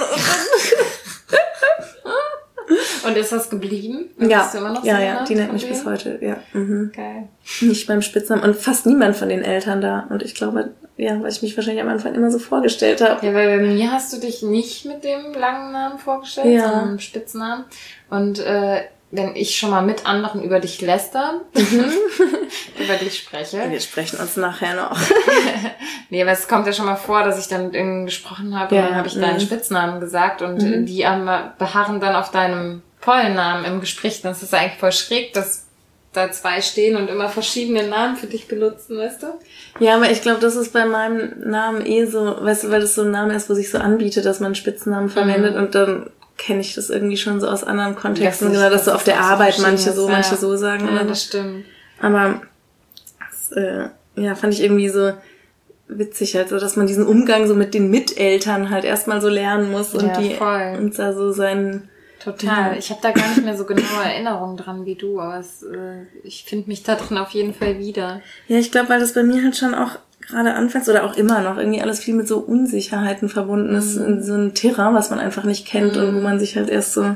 Und ist das geblieben? Ja, Bist du immer noch ja, so ja, genannt die nennt von mich bis denen? heute, ja. Mhm. Geil. Nicht beim Spitznamen und fast niemand von den Eltern da. Und ich glaube, ja, weil ich mich wahrscheinlich am Anfang immer so vorgestellt habe. Ja, weil bei mir hast du dich nicht mit dem langen Namen vorgestellt, Ja. sondern mit dem Spitznamen. Und äh, wenn ich schon mal mit anderen über dich lästern, über dich spreche. Wir sprechen uns nachher noch. Nee, aber es kommt ja schon mal vor, dass ich dann mit irgendjemandem gesprochen habe Ja, und dann habe ich mhm. deinen Spitznamen gesagt und Mhm. die aber beharren dann auf deinem vollen Namen im Gespräch. Das ist eigentlich voll schräg, dass da zwei stehen und immer verschiedene Namen für dich benutzen, weißt du? Ja, aber ich glaube, das ist bei meinem Namen eh so, weißt du, weil das so ein Name ist, wo sich so anbietet, dass man Spitznamen verwendet und dann kenne ich das irgendwie schon so aus anderen Kontexten, Das ist- genau, dass so das auf ist der auch so Arbeit manche verschiedenes, so, ja. manche so sagen. Ja, oder das so. stimmt. Aber das, äh, ja, fand ich irgendwie so witzig halt so, dass man diesen Umgang so mit den Miteltern halt erstmal so lernen muss und Ja, die voll. und da so seinen Total. Ja. Ich habe da gar nicht mehr so genaue Erinnerungen dran wie du, aber es, äh, ich finde mich da drin auf jeden Fall wieder. Ja, ich glaube, weil das bei mir halt schon auch gerade anfangs oder auch immer noch irgendwie alles viel mit so Unsicherheiten verbunden ist, mhm. so ein Terrain, was man einfach nicht kennt mhm. und wo man sich halt erst so,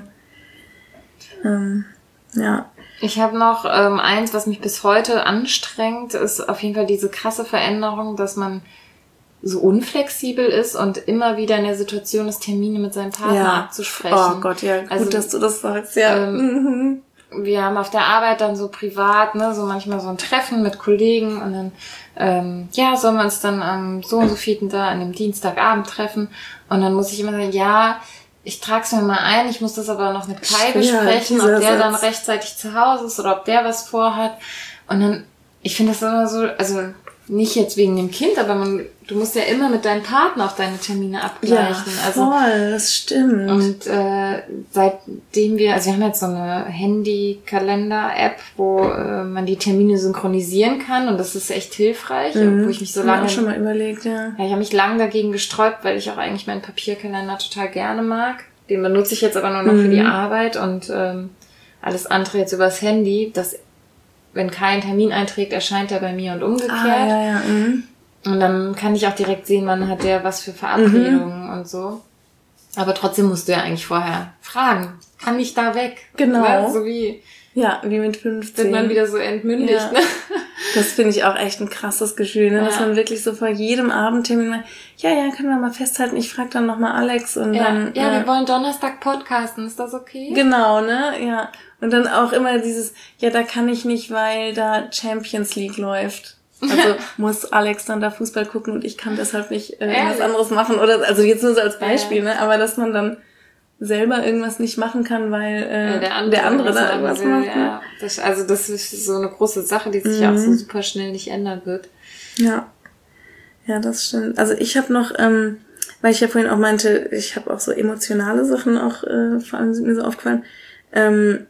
ähm, ja. Ich habe noch ähm, eins, was mich bis heute anstrengt, ist auf jeden Fall diese krasse Veränderung, dass man so unflexibel ist und immer wieder in der Situation ist, Termine mit seinem Partner ja. abzusprechen. Oh Gott, ja, gut, also, dass du das sagst, ja. Ähm, wir haben auf der Arbeit dann so privat, ne, so manchmal so ein Treffen mit Kollegen und dann, ähm, ja, sollen wir uns dann am so und so vierten da an dem Dienstagabend treffen und dann muss ich immer sagen, ja, ich trag's mir mal ein, ich muss das aber noch mit Kai besprechen, ob der dann rechtzeitig zu Hause ist oder ob der was vorhat und dann, ich finde das immer so, also nicht jetzt wegen dem Kind, aber man, du musst ja immer mit deinem Partner auch deine Termine abgleichen. Ja, voll, also, das stimmt. Und äh, seitdem wir, also wir haben jetzt so eine Handy-Kalender-App, wo äh, man die Termine synchronisieren kann und das ist echt hilfreich, mhm. wo ich mich so lange... Ich auch schon mal überlegt, ja. Ja, ich habe mich lange dagegen gesträubt, weil ich auch eigentlich meinen Papierkalender total gerne mag. Den benutze ich jetzt aber nur noch mhm. für die Arbeit und ähm, alles andere jetzt übers Handy, das wenn kein Termin einträgt, erscheint er bei mir und umgekehrt. Ah, ja, ja. Mhm. Und dann kann ich auch direkt sehen, wann hat der was für Verabredungen mhm. und so. Aber trotzdem musst du ja eigentlich vorher fragen. Kann ich da weg? Genau. Ne? So wie... Ja, wie mit fünfzehn. Wird man wieder so entmündigt, ja. ne? Das finde ich auch echt ein krasses Gefühl, ne? Ja. Dass man wirklich so vor jedem Abendtermin mal, ja, ja, können wir mal festhalten, ich frage dann nochmal Alex und ja. dann... Ja, ja, wir wollen Donnerstag podcasten, ist das okay? Genau, ne? Ja. Und dann auch immer dieses, ja, da kann ich nicht, weil da Champions League läuft. Also muss Alex dann da Fußball gucken und ich kann deshalb nicht äh, was anderes machen. Oder also jetzt nur so als Beispiel, ja. ne? Aber dass man dann selber irgendwas nicht machen kann, weil äh, ja, der andere, der andere da irgendwas will, macht. Ja. Das, also das ist so eine große Sache, die sich mhm. auch so super schnell nicht ändern wird. Ja, ja, das stimmt. Also ich habe noch, ähm, weil ich ja vorhin auch meinte, ich habe auch so emotionale Sachen auch, äh, vor allem sind mir so aufgefallen. Ähm,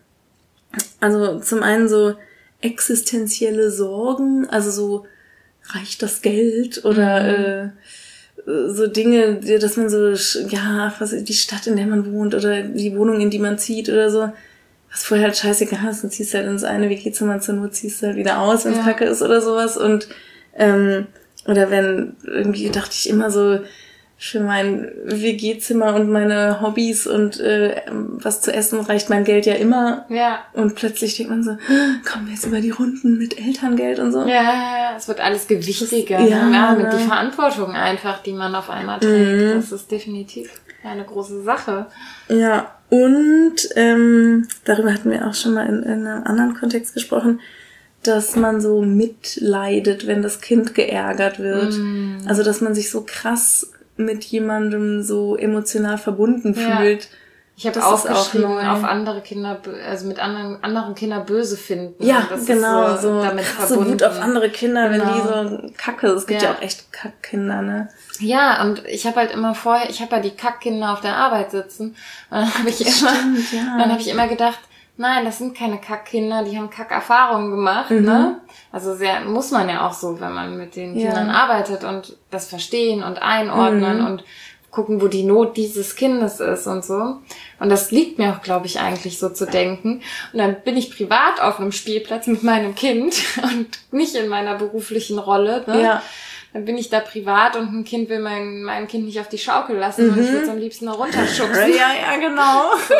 also zum einen so existenzielle Sorgen, also so reicht das Geld oder mhm. äh, so Dinge, dass man so, ja, was die Stadt, in der man wohnt oder die Wohnung, in die man zieht oder so, was vorher halt scheißegal ist, dann ziehst du halt ins eine W G-Zimmer, zur Not ziehst du halt wieder aus, wenn es ja. kacke ist oder sowas und ähm, oder wenn, irgendwie dachte ich immer so, für mein W G-Zimmer und meine Hobbys und äh, was zu essen reicht mein Geld ja immer. Ja. Und plötzlich denkt man so, kommen wir jetzt über die Runden mit Elterngeld und so. Ja, es wird alles gewichtiger. Das, ne? ja, ja, mit ja. die Verantwortung einfach, die man auf einmal trägt. Mhm. Das ist definitiv eine große Sache. Ja, und ähm, darüber hatten wir auch schon mal in, in einem anderen Kontext gesprochen, dass man so mitleidet, wenn das Kind geärgert wird. Mm. Also, dass man sich so krass mit jemandem so emotional verbunden ja. fühlt. Ich habe aufgeschrieben, auch auf andere Kinder, also mit anderen anderen Kindern böse finden. Ja, das genau, ist so, so damit krasse verbunden. Wut auf andere Kinder, genau. wenn die so kacke, es gibt ja, ja auch echt Kackkinder, ne? Ja, und ich habe halt immer vorher, ich habe ja die Kackkinder auf der Arbeit sitzen und dann habe ich immer, Stimmt, ja. dann habe ich immer gedacht, nein, das sind keine Kackkinder, die haben Kackerfahrungen gemacht, mhm. ne? Also sehr, muss man ja auch so, wenn man mit den ja. Kindern arbeitet und das verstehen und einordnen mhm. und gucken, wo die Not dieses Kindes ist und so. Und das liegt mir auch, glaube ich, eigentlich so zu denken. Und dann bin ich privat auf einem Spielplatz mit meinem Kind und nicht in meiner beruflichen Rolle, ne? Ja. Dann bin ich da privat und ein Kind will mein, mein Kind nicht auf die Schaukel lassen mhm. und ich würde es am liebsten noch runterschubsen. Ja, ja, genau. So,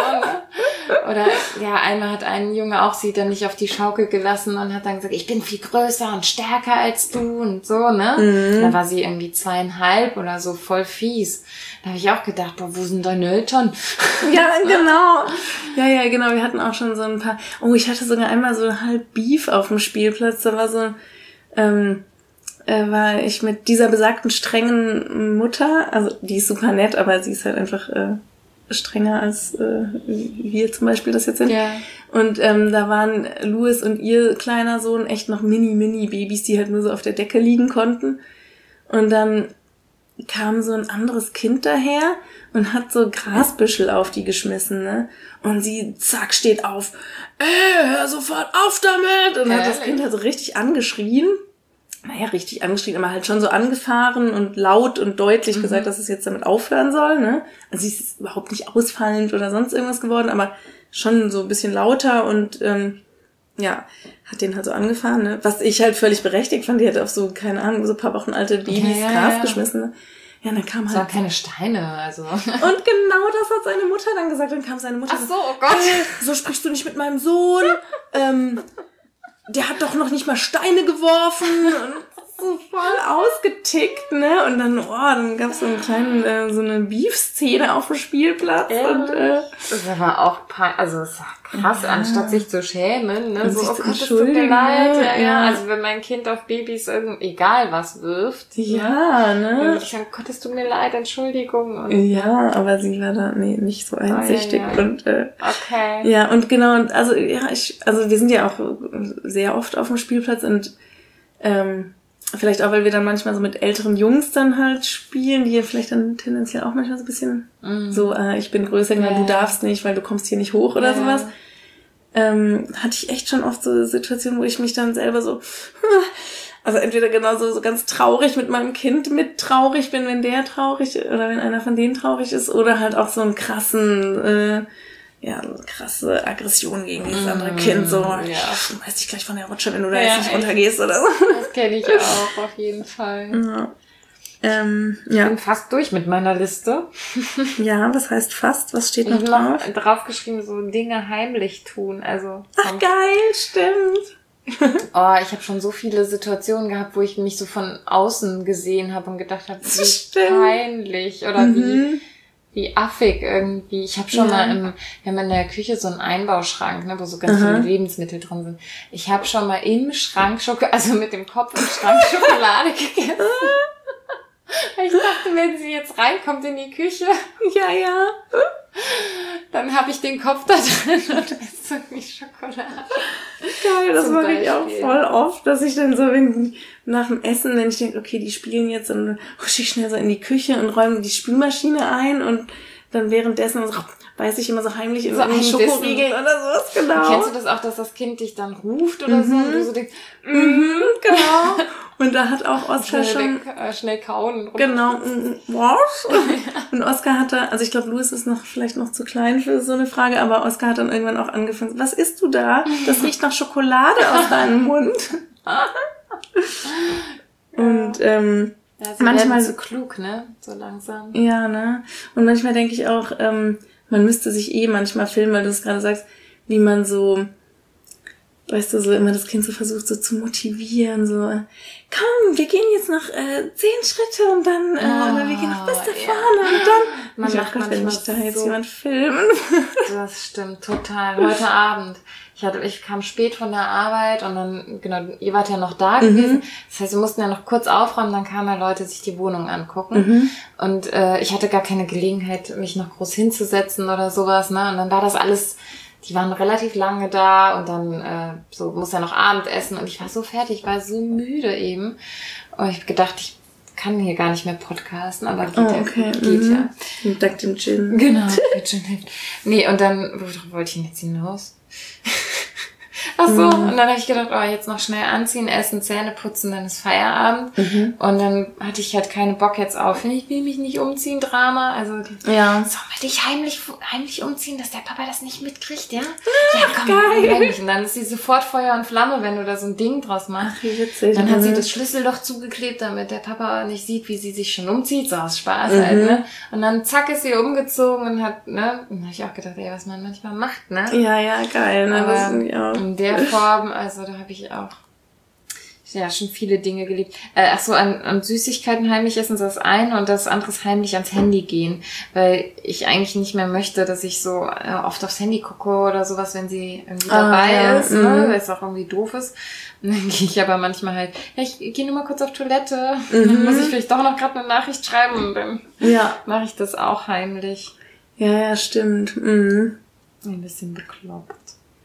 ne? Oder, ja, einmal hat ein Junge auch sie dann nicht auf die Schaukel gelassen und hat dann gesagt, ich bin viel größer und stärker als du und so, ne? Mhm. Da war sie irgendwie zweieinhalb oder so, voll fies. Da habe ich auch gedacht, boah, wo sind deine Eltern? Ja, genau. Ja, ja, genau. Wir hatten auch schon so ein paar, oh, ich hatte sogar einmal so halb Beef auf dem Spielplatz. Da war so, ähm, äh, war ich mit dieser besagten strengen Mutter, also die ist super nett, aber sie ist halt einfach äh, strenger als äh, wir zum Beispiel das jetzt sind. Ja. Und ähm, da waren Louis und ihr kleiner Sohn echt noch Mini-Mini-Babys, die halt nur so auf der Decke liegen konnten. Und dann kam so ein anderes Kind daher und hat so Grasbüschel auf die geschmissen, ne? Und sie, zack, steht auf, ey, hör sofort auf damit! Und dann hat das Kind halt so richtig angeschrien. Naja, richtig angeschrien, aber halt schon so angefahren und laut und deutlich mhm. gesagt, dass es jetzt damit aufhören soll, ne? Also sie ist überhaupt nicht ausfallend oder sonst irgendwas geworden, aber schon so ein bisschen lauter und ähm, ja, hat den halt so angefahren, ne? Was ich halt völlig berechtigt fand, die hat auf so, keine Ahnung, so ein paar Wochen alte Babys ja, Gras ja. geschmissen. Ne? Ja, und dann kam Das halt... waren keine Steine, also. Und genau das hat seine Mutter dann gesagt. Dann kam seine Mutter Ach so, oh Gott. Äh, so sprichst du nicht mit meinem Sohn. ähm, der hat doch noch nicht mal Steine geworfen. Und so voll ausgetickt, ne? Und dann, oh, dann gab's so einen kleinen, äh, so eine Beef-Szene auf dem Spielplatz. Ja. Und, äh, das war auch, pein- also das war krass, ja. anstatt sich zu schämen, ne? Und So, sich oh zu Gott, es tut mir entschuldigen, leid, ja, ja. ja. Also wenn mein Kind auf Babys irgend, egal was wirft, ja, ne? ne? Dann ich sage, Gott, es tut mir leid, Entschuldigung. Und, Ja, aber sie war da, nee, nicht so einsichtig. Oh, ja, ja. Und, äh, okay. ja, und genau, und also, ja, ich, also wir sind ja auch sehr oft auf dem Spielplatz und, ähm, vielleicht auch, weil wir dann manchmal so mit älteren Jungs dann halt spielen, die ja vielleicht dann tendenziell auch manchmal so ein bisschen mm. so, äh, ich bin größer, ja. du darfst nicht, weil du kommst hier nicht hoch oder ja. sowas. Ähm, hatte ich echt schon oft so Situationen, wo ich mich dann selber so, also entweder genauso so ganz traurig mit meinem Kind mit traurig bin, wenn der traurig oder wenn einer von denen traurig ist, oder halt auch so einen krassen, äh, ja, eine krasse Aggression gegen dieses andere mm, Kind, so, ja. ich schmeiß dich gleich von der Rutsche, wenn du da ja, jetzt nicht runtergehst oder so. Das kenne ich auch, auf jeden Fall. Ja. Ähm, ja. Ich bin fast durch mit meiner Liste. Ja, was heißt fast? Was steht noch ich drauf? Ich habe draufgeschrieben, so Dinge heimlich tun, also. Ach, geil, stimmt. Oh, ich habe schon so viele Situationen gehabt, wo ich mich so von außen gesehen habe und gedacht habe, wie stimmt. peinlich oder mhm. wie wie affig irgendwie. Ich habe schon ja. mal im, wir haben in der Küche so einen Einbauschrank, ne, wo so ganz Aha. viele Lebensmittel drin sind. Ich habe schon mal im Schrank Schokolade, also mit dem Kopf im Schrank Schokolade gegessen. Ich dachte, wenn sie jetzt reinkommt in die Küche, ja, ja, dann habe ich den Kopf da drin und esse irgendwie Schokolade. Geil, das mache ich auch voll oft, dass ich dann so, wenn nach dem Essen, wenn ich denke, okay, die spielen jetzt, dann husch ich schnell so in die Küche und räume die Spülmaschine ein und dann währenddessen so, beiß ich immer so heimlich in so einen Schokoriegel oder sowas, genau. Kennst du das auch, dass das Kind dich dann ruft oder mhm. so und du so denkst, mhm, genau. Und da hat auch Oskar schon... Weg, äh, schnell kauen. Genau. Was? Und Oskar hat da, also ich glaube, Louis ist noch vielleicht noch zu klein für so eine Frage, aber Oskar hat dann irgendwann auch angefangen, was isst du da? Das riecht nach Schokolade aus deinem Mund. Und ähm, ja, sie manchmal werden so klug, ne? So langsam. Ja, ne? Und manchmal denke ich auch, ähm, man müsste sich eh manchmal filmen, weil du es gerade sagst, wie man so, weißt du, so immer das Kind so versucht so zu motivieren, so, komm, wir gehen jetzt noch äh, zehn Schritte und dann, äh, oh, oder wir gehen noch bis da vorne ja. und dann, man ich macht Gott, wenn mich da jetzt so, jemand filmen. Das stimmt, total. Heute Abend. Ich hatte, ich kam spät von der Arbeit und dann, genau, ihr wart ja noch da mhm. gewesen. Das heißt, wir mussten ja noch kurz aufräumen, dann kamen ja Leute sich die Wohnung angucken. Mhm. Und äh, ich hatte gar keine Gelegenheit, mich noch groß hinzusetzen oder sowas, ne? Und dann war das alles, die waren relativ lange da und dann äh, so muss ja noch Abendessen und ich war so fertig, ich war so müde eben. Und ich hab gedacht, ich kann hier gar nicht mehr podcasten, aber geht, oh, ja, okay. geht mhm. ja. Dank dem Gin. Genau, der Gin hilft. Nee, und dann, worauf wollte ich denn jetzt hinaus? Ach so, mhm. und dann habe ich gedacht, oh, jetzt noch schnell anziehen, essen, Zähne putzen, dann ist Feierabend. Mhm. Und dann hatte ich halt keine Bock jetzt auf, ich will mich nicht umziehen, Drama. Also, ja. sollen wir dich heimlich, heimlich umziehen, dass der Papa das nicht mitkriegt, ja? Ja, komm, geil. Und dann ist sie sofort Feuer und Flamme, wenn du da so ein Ding draus machst. Ach, wie witzig. Dann mhm. hat sie das Schlüsselloch zugeklebt, damit der Papa nicht sieht, wie sie sich schon umzieht, so aus Spaß mhm. halt, ne? Und dann zack ist sie umgezogen und hat, ne? Und dann habe ich auch gedacht, ey, was man manchmal macht, ne? Ja, ja, geil, ne? Aber das finde ich auch. In der Form, also da habe ich auch ja schon viele Dinge geliebt. Äh, ach so, an, an Süßigkeiten heimlich essen, das eine und das andere ist heimlich ans Handy gehen, weil ich eigentlich nicht mehr möchte, dass ich so äh, oft aufs Handy gucke oder sowas, wenn sie irgendwie dabei ah, ja. ist, ne? Mhm. Weil es auch irgendwie doof ist. Und dann gehe ich aber manchmal halt, ja, ich gehe nur mal kurz auf Toilette, mhm. dann muss ich vielleicht doch noch gerade eine Nachricht schreiben und dann ja. mache ich das auch heimlich. Ja, ja, stimmt. Mhm. Ein bisschen bekloppt.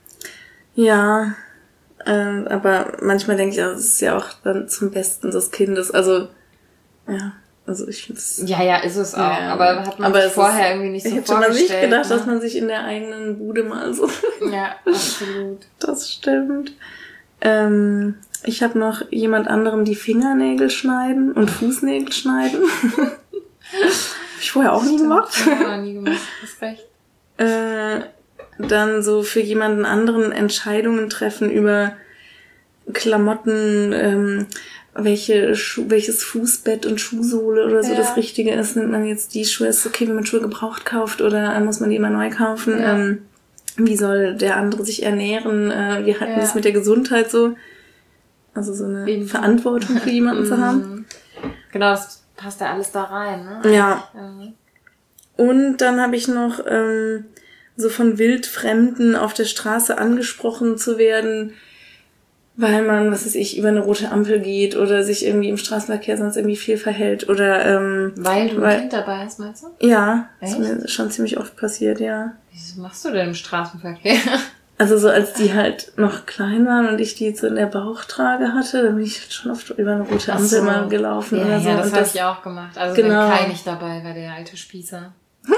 Ja, ähm, aber manchmal denke ich auch, es ist ja auch dann zum Besten des Kindes. Also, ja, also ich finde es... Ja, ja, ist es auch. Ja, aber hat man sich vorher ist, irgendwie nicht so vorgestellt. Hätte man nicht gedacht, ne? dass man sich in der eigenen Bude mal so... Ja, absolut. Das stimmt. Ähm, ich habe noch jemand anderem die Fingernägel schneiden und Fußnägel schneiden. Hab ich vorher auch nie gemacht. Ja, nie gemacht. Hast recht. Äh... dann so für jemanden anderen Entscheidungen treffen über Klamotten, ähm, welche Schu- welches Fußbett und Schuhsohle oder so Ja. das Richtige ist. Nimmt man jetzt die Schuhe, ist okay, wenn man Schuhe gebraucht kauft oder muss man die immer neu kaufen? Ja. Ähm, wie soll der andere sich ernähren? Äh, wie halten Ja. wir es mit der Gesundheit so? Also so eine Eben. Verantwortung für jemanden zu haben. Genau, das passt ja alles da rein, ne? Ja. Ähm, Und dann habe ich noch ähm, so von Wildfremden auf der Straße angesprochen zu werden, weil man, was weiß ich, über eine rote Ampel geht oder sich irgendwie im Straßenverkehr sonst irgendwie viel verhält oder ähm, Weil du weil, ein Kind dabei hast, meinst du? ja, Echt? ist mir schon ziemlich oft passiert, ja. Wieso machst du denn im Straßenverkehr? Also so als die halt noch klein waren und ich die jetzt so in der Bauchtrage hatte, dann bin ich halt schon oft über eine rote Ach Ampel so. mal gelaufen Ja, oder so. ja, das und habe ich auch gemacht. Also Genau. wenn Kai nicht dabei war, der alte Spießer.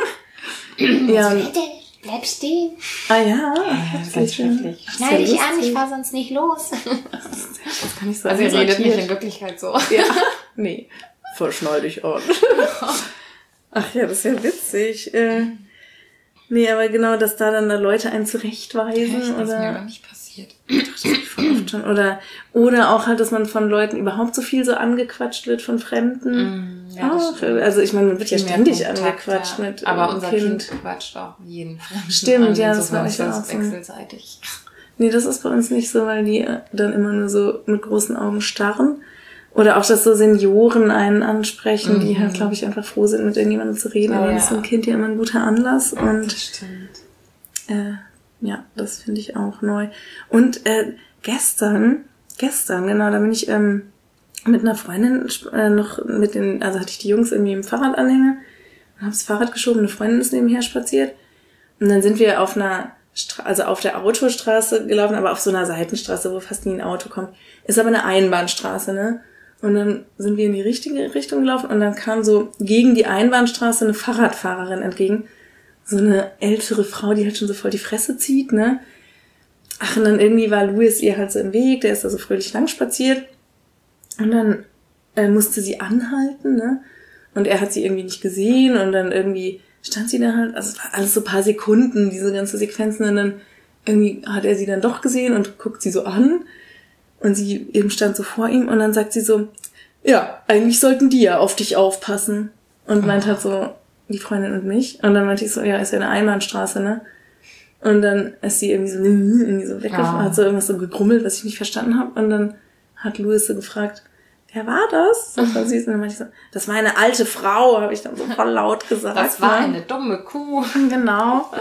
ja, und, Bleib stehen. ah ja, das ist ganz schrecklich. Schnall dich an, ich fahr sonst nicht los. Das kann ich so Also ihr redet einsortiert. nicht in Wirklichkeit so. Ja, nee, verschnall dich an. Ach ja, das ist ja witzig. Äh, nee, aber genau, dass da dann da Leute einen zurechtweisen Echt? Das ist mir oder aber nicht passiert. das hab ich voll oft schon. oder oder auch halt, dass man von Leuten überhaupt so viel so angequatscht wird von Fremden. Mm, ja, das Ach, stimmt. also ich meine, man wird ja Viel mehr ständig Kontakt, angequatscht ja. mit Aber äh, unser Kind. Kind quatscht auch jeden Fremden Stimmt, an. ja, das Insofern war ist ich auch das so. wechselseitig. Nee, das ist bei uns nicht so, weil die äh, dann immer nur so mit großen Augen starren. Oder auch, dass so Senioren einen ansprechen, Mhm. die halt, glaube ich, einfach froh sind, mit irgendjemandem zu reden. Ja, Aber ja. das ist ein Kind ja immer ein guter Anlass. Und Das stimmt. äh, ja, das finde ich auch neu. Und äh, gestern, gestern, genau, da bin ich ähm, mit einer Freundin äh, noch mit den, also hatte ich die Jungs irgendwie im Fahrradanhänger und habe das Fahrrad geschoben, eine Freundin ist nebenher spaziert. Und dann sind wir auf einer Stra- also auf der Autostraße gelaufen, aber auf so einer Seitenstraße, wo fast nie ein Auto kommt. Ist aber eine Einbahnstraße, ne? Und dann sind wir in die richtige Richtung gelaufen und dann kam so gegen die Einbahnstraße eine Fahrradfahrerin entgegen. So eine ältere Frau, die halt schon so voll die Fresse zieht, ne? Ach, und dann irgendwie war Louis ihr halt so im Weg, der ist da so fröhlich lang spaziert. Und dann äh, musste sie anhalten, ne? Und er hat sie irgendwie nicht gesehen und dann irgendwie stand sie da halt, also es war alles so ein paar Sekunden, diese ganze Sequenzen, und dann irgendwie hat er sie dann doch gesehen und guckt sie so an und sie eben stand so vor ihm und dann sagt sie so, ja, eigentlich sollten die ja auf dich aufpassen und meint halt so die Freundin und mich und dann meinte ich so, ja, ist ja eine Einbahnstraße, ne? Und dann ist sie irgendwie so, irgendwie so weggefahren, Oh. hat so irgendwas so gegrummelt, was ich nicht verstanden habe und dann hat Louis so gefragt, wer war das? Das war süß. Und dann meinte ich so, das war eine alte Frau, habe ich dann so voll laut gesagt. Das war ne? eine dumme Kuh. Genau.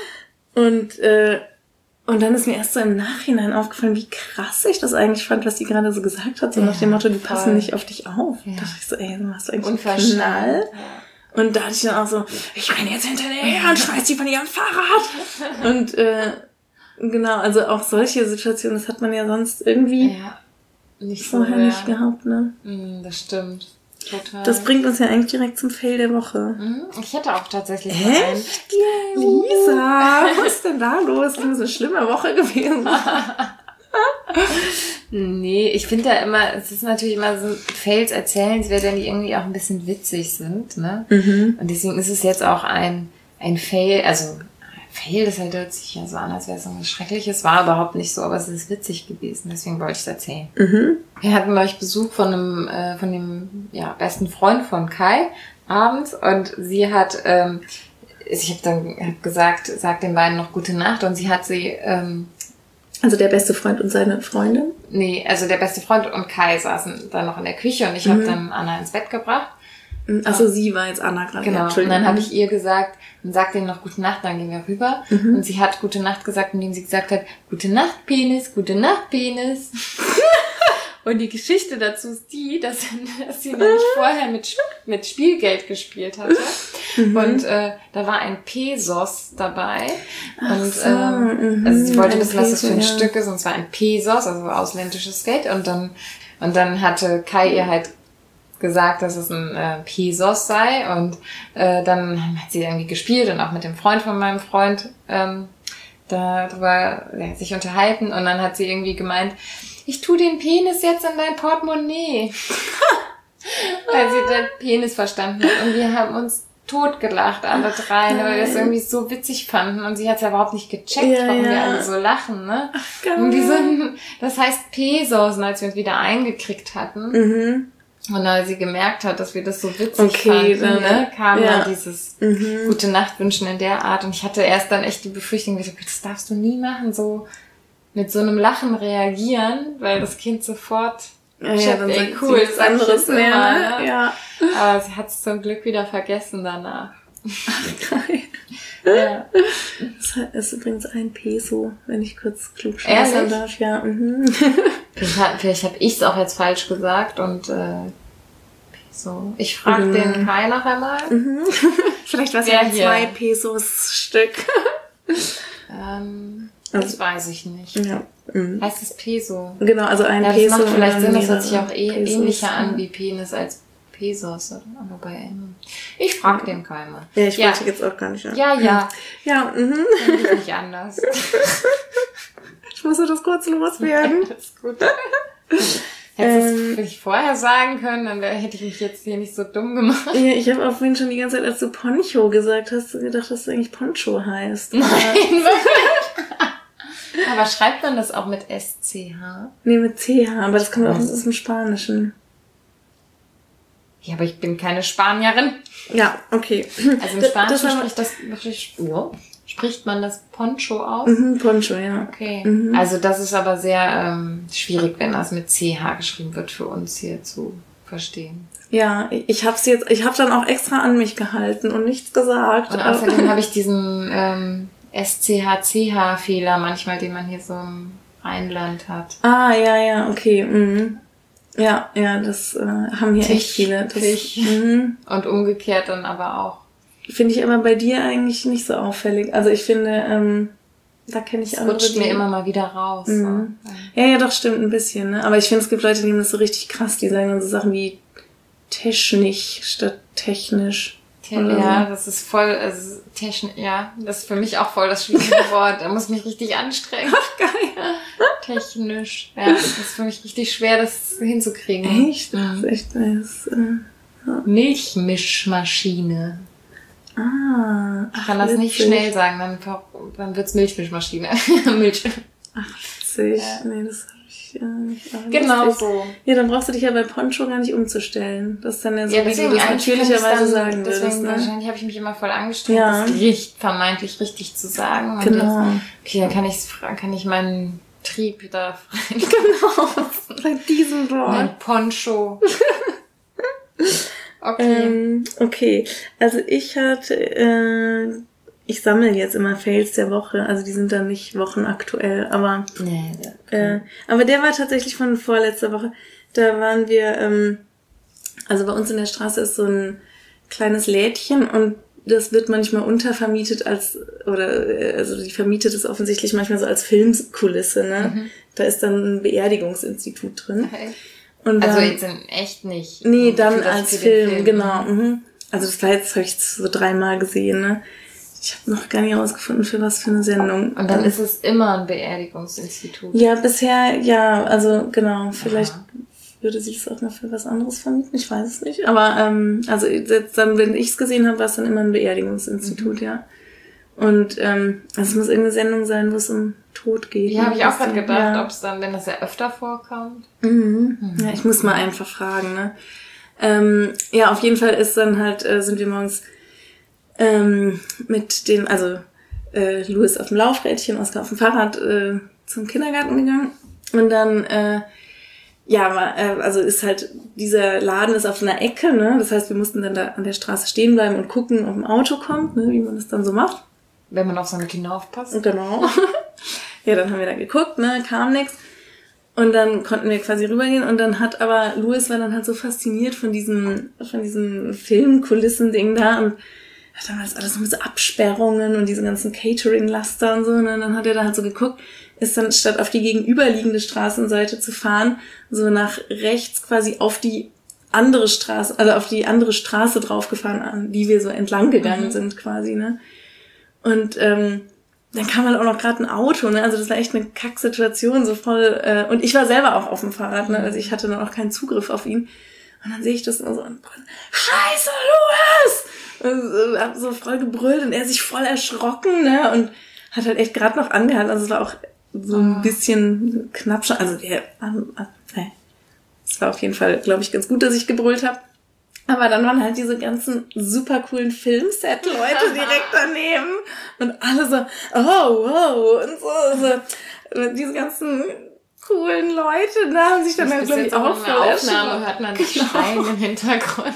Und, äh, und dann ist mir erst so im Nachhinein aufgefallen, wie krass ich das eigentlich fand, was die gerade so gesagt hat. So Ja, nach dem Motto, die voll. passen nicht auf dich auf. Ja. Da dachte ich so, ey, du machst eigentlich einen Unverschämt. Knall. Und da hatte ich dann auch so, ich renne jetzt hinterher und schmeiß die von ihrem Fahrrad. Und äh, genau, also auch solche Situationen, das hat man ja sonst irgendwie Ja. Nicht so, vorher ja. nicht gehabt, ne? Mm, Das stimmt. Total. Das bringt uns ja eigentlich direkt zum Fail der Woche. Mhm. Ich hätte auch tatsächlich mal einen. Echt? Lisa, was ist denn da los? Das ist eine schlimme Woche gewesen. Nee, ich finde ja immer, es ist natürlich immer so Fails erzählenswert, wenn die irgendwie auch ein bisschen witzig sind, ne? Mhm. Und deswegen ist es jetzt auch ein, ein Fail, also Fail, das hört sich ja so an, als wäre es irgendwas Schreckliches, war überhaupt nicht so, aber es ist witzig gewesen, deswegen wollte ich es erzählen. Mhm. Wir hatten euch Besuch von einem, äh, von dem ja, besten Freund von Kai abends und sie hat, ähm, ich habe dann hab gesagt, sag den beiden noch gute Nacht und sie hat sie, ähm, Also der beste Freund und seine Freundin? nee, also der beste Freund und Kai saßen dann noch in der Küche und ich habe dann Anna ins Bett gebracht. Achso, sie war jetzt Anna gerade. Genau. Ja, Und Entschuldigung. dann habe ich ihr gesagt, dann sagt denen noch gute Nacht, dann gehen wir rüber. Und sie hat gute Nacht gesagt, indem sie gesagt hat, gute Nacht, Penis, gute Nacht, Penis. Und die Geschichte dazu ist die, dass, dass sie nämlich vorher mit, Sp- mit Spielgeld gespielt hatte. Und äh, da war ein Pesos dabei. Und so, ähm, mhm, also sie wollte ein wissen, was das für ein Peso, ja. Stück ist. Und zwar ein Pesos, also ausländisches Geld. Und dann, und dann hatte Kai ihr halt gesagt, dass es ein äh, Pesos sei. Und äh, dann hat sie irgendwie gespielt und auch mit dem Freund von meinem Freund ähm, darüber ja, sich unterhalten. Und dann hat sie irgendwie gemeint, ich tu den Penis jetzt in dein Portemonnaie. Weil sie den Penis verstanden hat. Und wir haben uns totgelacht, alle drei, ne, weil wir das irgendwie so witzig fanden. Und sie hat es ja überhaupt nicht gecheckt, ja, warum ja. wir alle so lachen, ne? Ach, und diese, das heißt Pesos, als wir uns wieder eingekriegt hatten. Mhm. Und als sie gemerkt hat, dass wir das so witzig okay, fanden, dann, ne, kam ja. dann dieses mhm. gute Nachtwünschen in der Art. Und ich hatte erst dann echt die Befürchtung, das darfst du nie machen, so mit so einem Lachen reagieren, weil das Kind sofort ja, ja, dann ey, cool, ist anderes mehr, immer, ne? Ja. Aber sie hat es zum Glück wieder vergessen danach. Ach, geil. Ja. Das ist übrigens ein Peso, wenn ich kurz klug scheißern darf. Ja. Mhm. Vielleicht, vielleicht habe ich es auch jetzt falsch gesagt und äh, Peso. Ich frage mhm. den Kai noch einmal. Mhm. Vielleicht war es ja ein zwei Pesos Stück. ähm, das also, weiß ich nicht. Ja. Mhm. Heißt es Peso? Genau, also ein ja, das Peso. Macht vielleicht Sinn, das hört sich auch eh ähnlicher an wie Penis als Pesos, oder? Aber bei M. Ich frage den Kai mal. Ja, ich ja. wollte jetzt auch gar nicht. Ja, ja. Ja, ja mhm. Finde ich nicht anders. Ich musste das kurz loswerden. Das ist gut. Hättest du es ähm, vorher sagen können, dann hätte ich mich jetzt hier nicht so dumm gemacht. Ja, ich habe auch vorhin schon die ganze Zeit, als du Poncho gesagt hast, gedacht, dass du eigentlich Poncho heißt. Nein, wirklich. Aber schreibt man das auch mit S C H? Nee, mit C H, aber das kommt auch aus dem Spanischen. Ja, aber ich bin keine Spanierin. Ja, okay. Also im Spanischen spricht das, spricht, oh, spricht man das Poncho aus? Mhm, Poncho, ja. Okay. Mhm. Also das ist aber sehr ähm, schwierig, wenn das mit C H geschrieben wird, für uns hier zu verstehen. Ja, ich hab's jetzt, ich habe dann auch extra an mich gehalten und nichts gesagt. Und außerdem habe ich diesen ähm, S C H C H-Fehler manchmal, den man hier so im Rheinland hat. Ah, ja, ja, okay. Mhm. Ja, ja, das äh, haben hier Tisch, echt viele. Das, mhm. Und umgekehrt dann aber auch. Finde ich aber bei dir eigentlich nicht so auffällig. Also ich finde, ähm, da kenne ich das andere. Das rutscht mir immer mal wieder raus. Mhm. So. Ja, ja, doch, stimmt ein bisschen. Ne? Aber ich finde, es gibt Leute, die nehmen das so richtig krass. Die sagen dann so Sachen wie technisch statt technisch. Te- ja, so. Das ist voll, also technisch, ja, das ist für mich auch voll das schwierige Wort. Da muss ich mich richtig anstrengen. Ach, geil. Technisch. Ja, das ist für mich richtig schwer, das hinzukriegen. Echt? Das ist echt nice. Ja. Milchmischmaschine. Ah. Ich kann das witzig. Nicht schnell sagen, dann, dann wird's Milchmischmaschine. Milch. Ach, witzig. Ja. Nee, das habe ich ja nicht. Aber genau so. Ja, dann brauchst du dich ja bei Poncho gar nicht umzustellen. Das ist dann ja so, ja, wie du das natürlicherweise dann, sagen würdest. Deswegen, ne? Wahrscheinlich habe ich mich immer voll angestrengt, ja. das richtig, vermeintlich richtig zu sagen. Und genau. Jetzt, okay, dann kann ich, kann ich meinen Trieb da frei. Genau. Bei diesem Wort. Mein Poncho. Okay. Ähm, okay. Also ich hatte, äh, ich sammle jetzt immer Fails der Woche. Also die sind dann nicht wochenaktuell, aber nee, okay. äh, aber der war tatsächlich von vorletzter Woche. Da waren wir, ähm, also bei uns in der Straße ist so ein kleines Lädchen und das wird manchmal untervermietet als, oder also die vermietet es offensichtlich manchmal so als Filmkulisse, ne? Mhm. Da ist dann ein Beerdigungsinstitut drin. Okay. Und dann, also jetzt in echt nicht. Nee, dann als Film, Film, genau. Mhm. Also das war jetzt, habe ich so dreimal gesehen, ne? Ich habe noch gar nicht herausgefunden, für was für eine Sendung. Und dann ist es immer ein Beerdigungsinstitut. Ja, bisher, ja, also genau, vielleicht Aha. würde sie es auch noch für was anderes vermieten, ich weiß es nicht. Aber ähm, also jetzt dann, wenn ich es gesehen habe, war es dann immer ein Beerdigungsinstitut, mhm. ja. Und ähm, also es muss irgendeine Sendung sein, wo es um Tod geht. Ja, habe ich auch gerade gedacht, ja. Ob es dann, wenn das ja öfter vorkommt. Mhm. Mhm. Ja, ich muss mal einfach fragen, ne? Ähm, ja, auf jeden Fall ist dann halt, äh, sind wir morgens ähm, mit dem, also äh, Louis auf dem Laufrädchen, Oskar auf dem Fahrrad äh, zum Kindergarten gegangen. Und dann, äh, ja, äh, also ist halt, dieser Laden ist auf einer Ecke, ne? Das heißt, wir mussten dann da an der Straße stehen bleiben und gucken, ob ein Auto kommt, ne? Wie man das dann so macht. Wenn man auf seine Kinder aufpasst. Genau. Ja, dann haben wir da geguckt, ne, kam nix. Und dann konnten wir quasi rübergehen und dann hat aber, Louis war dann halt so fasziniert von diesem, von diesem Filmkulissen-Ding da und hat dann das alles mit so Absperrungen und diese ganzen Catering-Laster und so, ne, und dann hat er da halt so geguckt, ist dann statt auf die gegenüberliegende Straßenseite zu fahren, so nach rechts quasi auf die andere Straße, also auf die andere Straße draufgefahren, an die wir so entlang gegangen mhm. sind quasi, ne. Und ähm, dann kam halt auch noch gerade ein Auto, ne? Also das war echt eine Kacksituation, so voll. Äh, und ich war selber auch auf dem Fahrrad, ne? Also ich hatte dann auch keinen Zugriff auf ihn. Und dann sehe ich das immer so und Scheiße, Louis! Und hab so voll gebrüllt und er sich voll erschrocken, ne? Und hat halt echt gerade noch angehalten. Also es war auch so ein bisschen knapp schon. Also wir, äh, es war auf jeden Fall, glaube ich, ganz gut, dass ich gebrüllt habe. Aber dann waren halt diese ganzen super coolen Filmset-Leute direkt daneben. Und alle so, oh, wow, und so, so. Diese ganzen coolen Leute, da haben sich dann halt, glaube ich, auch voll Aufnahme hört man das Schreien im Hintergrund.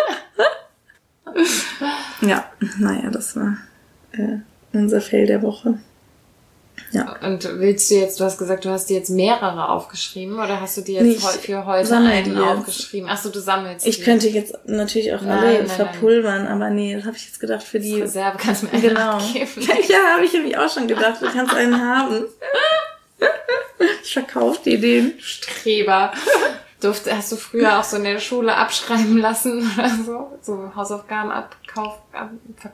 Ja, naja, das war äh, unser Fail der Woche. Ja. Und willst du jetzt, du hast gesagt, du hast dir jetzt mehrere aufgeschrieben oder hast du die jetzt Nicht für heute sammel einen die aufgeschrieben? Achso, du sammelst Ich die. könnte jetzt natürlich auch Nein, alle nein, verpulvern, nein. aber nee, das habe ich jetzt gedacht für die... Reserve kannst du mir Genau. abgeben. Ja, habe ich nämlich auch schon gedacht, du kannst einen haben. Ich verkaufe dir den. Streber. Durfte, hast du früher auch so in der Schule abschreiben lassen oder so? So Hausaufgaben abkauf, ab,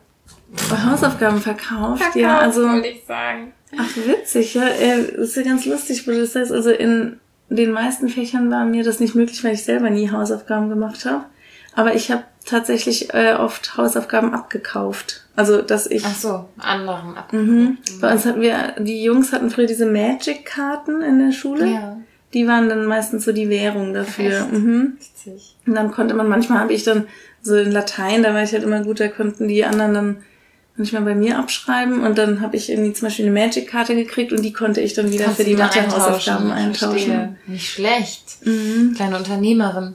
ver- Hausaufgaben verkauft, verkauft, ja, also... würde ich sagen. Ach, witzig, ja, äh, das ist ja ganz lustig, wo du das sagst, also in den meisten Fächern war mir das nicht möglich, weil ich selber nie Hausaufgaben gemacht habe. Aber ich habe tatsächlich äh, oft Hausaufgaben abgekauft. Also, dass ich... Ach so, anderen ab. Mhm. Bei uns hatten wir, die Jungs hatten früher diese Magic-Karten in der Schule. Ja. Die waren dann meistens so die Währung dafür. Echt? Mhm. Witzig. Und dann konnte man, manchmal habe ich dann so in Latein, da war ich halt immer gut, da konnten die anderen dann manchmal bei mir abschreiben und dann habe ich irgendwie zum Beispiel eine Magic-Karte gekriegt und die konnte ich dann wieder Kannst für die du mal Mathe-Hausaufgaben eintauschen. eintauschen. Verstehe. Nicht schlecht. Mhm. Kleine Unternehmerin.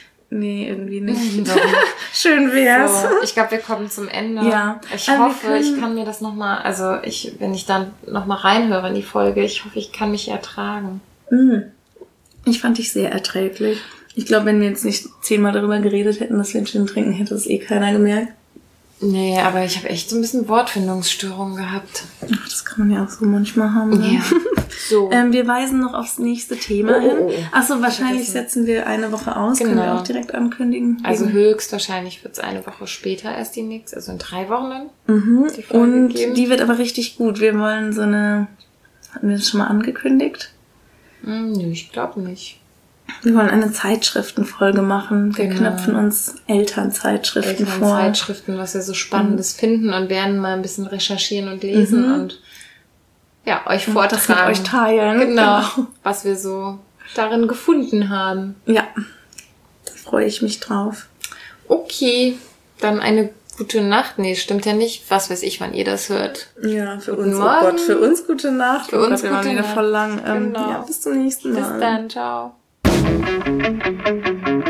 Nee, irgendwie nicht. Doch nicht. Schön wär's. So, ich glaube, wir kommen zum Ende. Ja. Ich Aber wir hoffe, können- ich kann mir das nochmal, also ich, wenn ich dann nochmal reinhöre in die Folge, ich hoffe, ich kann mich ertragen. Mhm. Ich fand dich sehr erträglich. Ich glaube, wenn wir jetzt nicht zehnmal darüber geredet hätten, dass wir einen Gin trinken, hätte das eh keiner gemerkt. Nee, aber ich habe echt so ein bisschen Wortfindungsstörungen gehabt. Ach, das kann man ja auch so manchmal haben. Ne? Ja. So. Ähm, wir weisen noch aufs nächste Thema Oh, hin. oh, oh. Achso, wahrscheinlich Vergessen. setzen wir eine Woche aus. Können wir Genau. auch direkt ankündigen. Also Wegen- höchstwahrscheinlich wird es eine Woche später erst die nächste, also in drei Wochen dann. Mhm. die Folge Und geben. die wird aber richtig gut. Wir wollen so eine... Hatten wir das schon mal angekündigt? Hm, nö, ich glaube nicht. Wir wollen eine Zeitschriftenfolge machen. Wir Genau. knöpfen uns Elternzeitschriften Eltern vor. Zeitschriften, was wir so Spannendes finden und werden mal ein bisschen recherchieren und lesen Mhm. und ja, euch Und das mit vortragen. euch teilen. Genau, was wir so darin gefunden haben. Ja, da freue ich mich drauf. Okay, dann eine gute Nacht. Nee, stimmt ja nicht. Was weiß ich, wann ihr das hört. Ja, für Guten uns, oh Morgen. Gott, für uns gute Nacht. Für Oh uns Gott, wir waren gute wieder Nacht. voll lang. Ähm, Genau. Ja, bis zum nächsten Mal. Bis dann, ciao.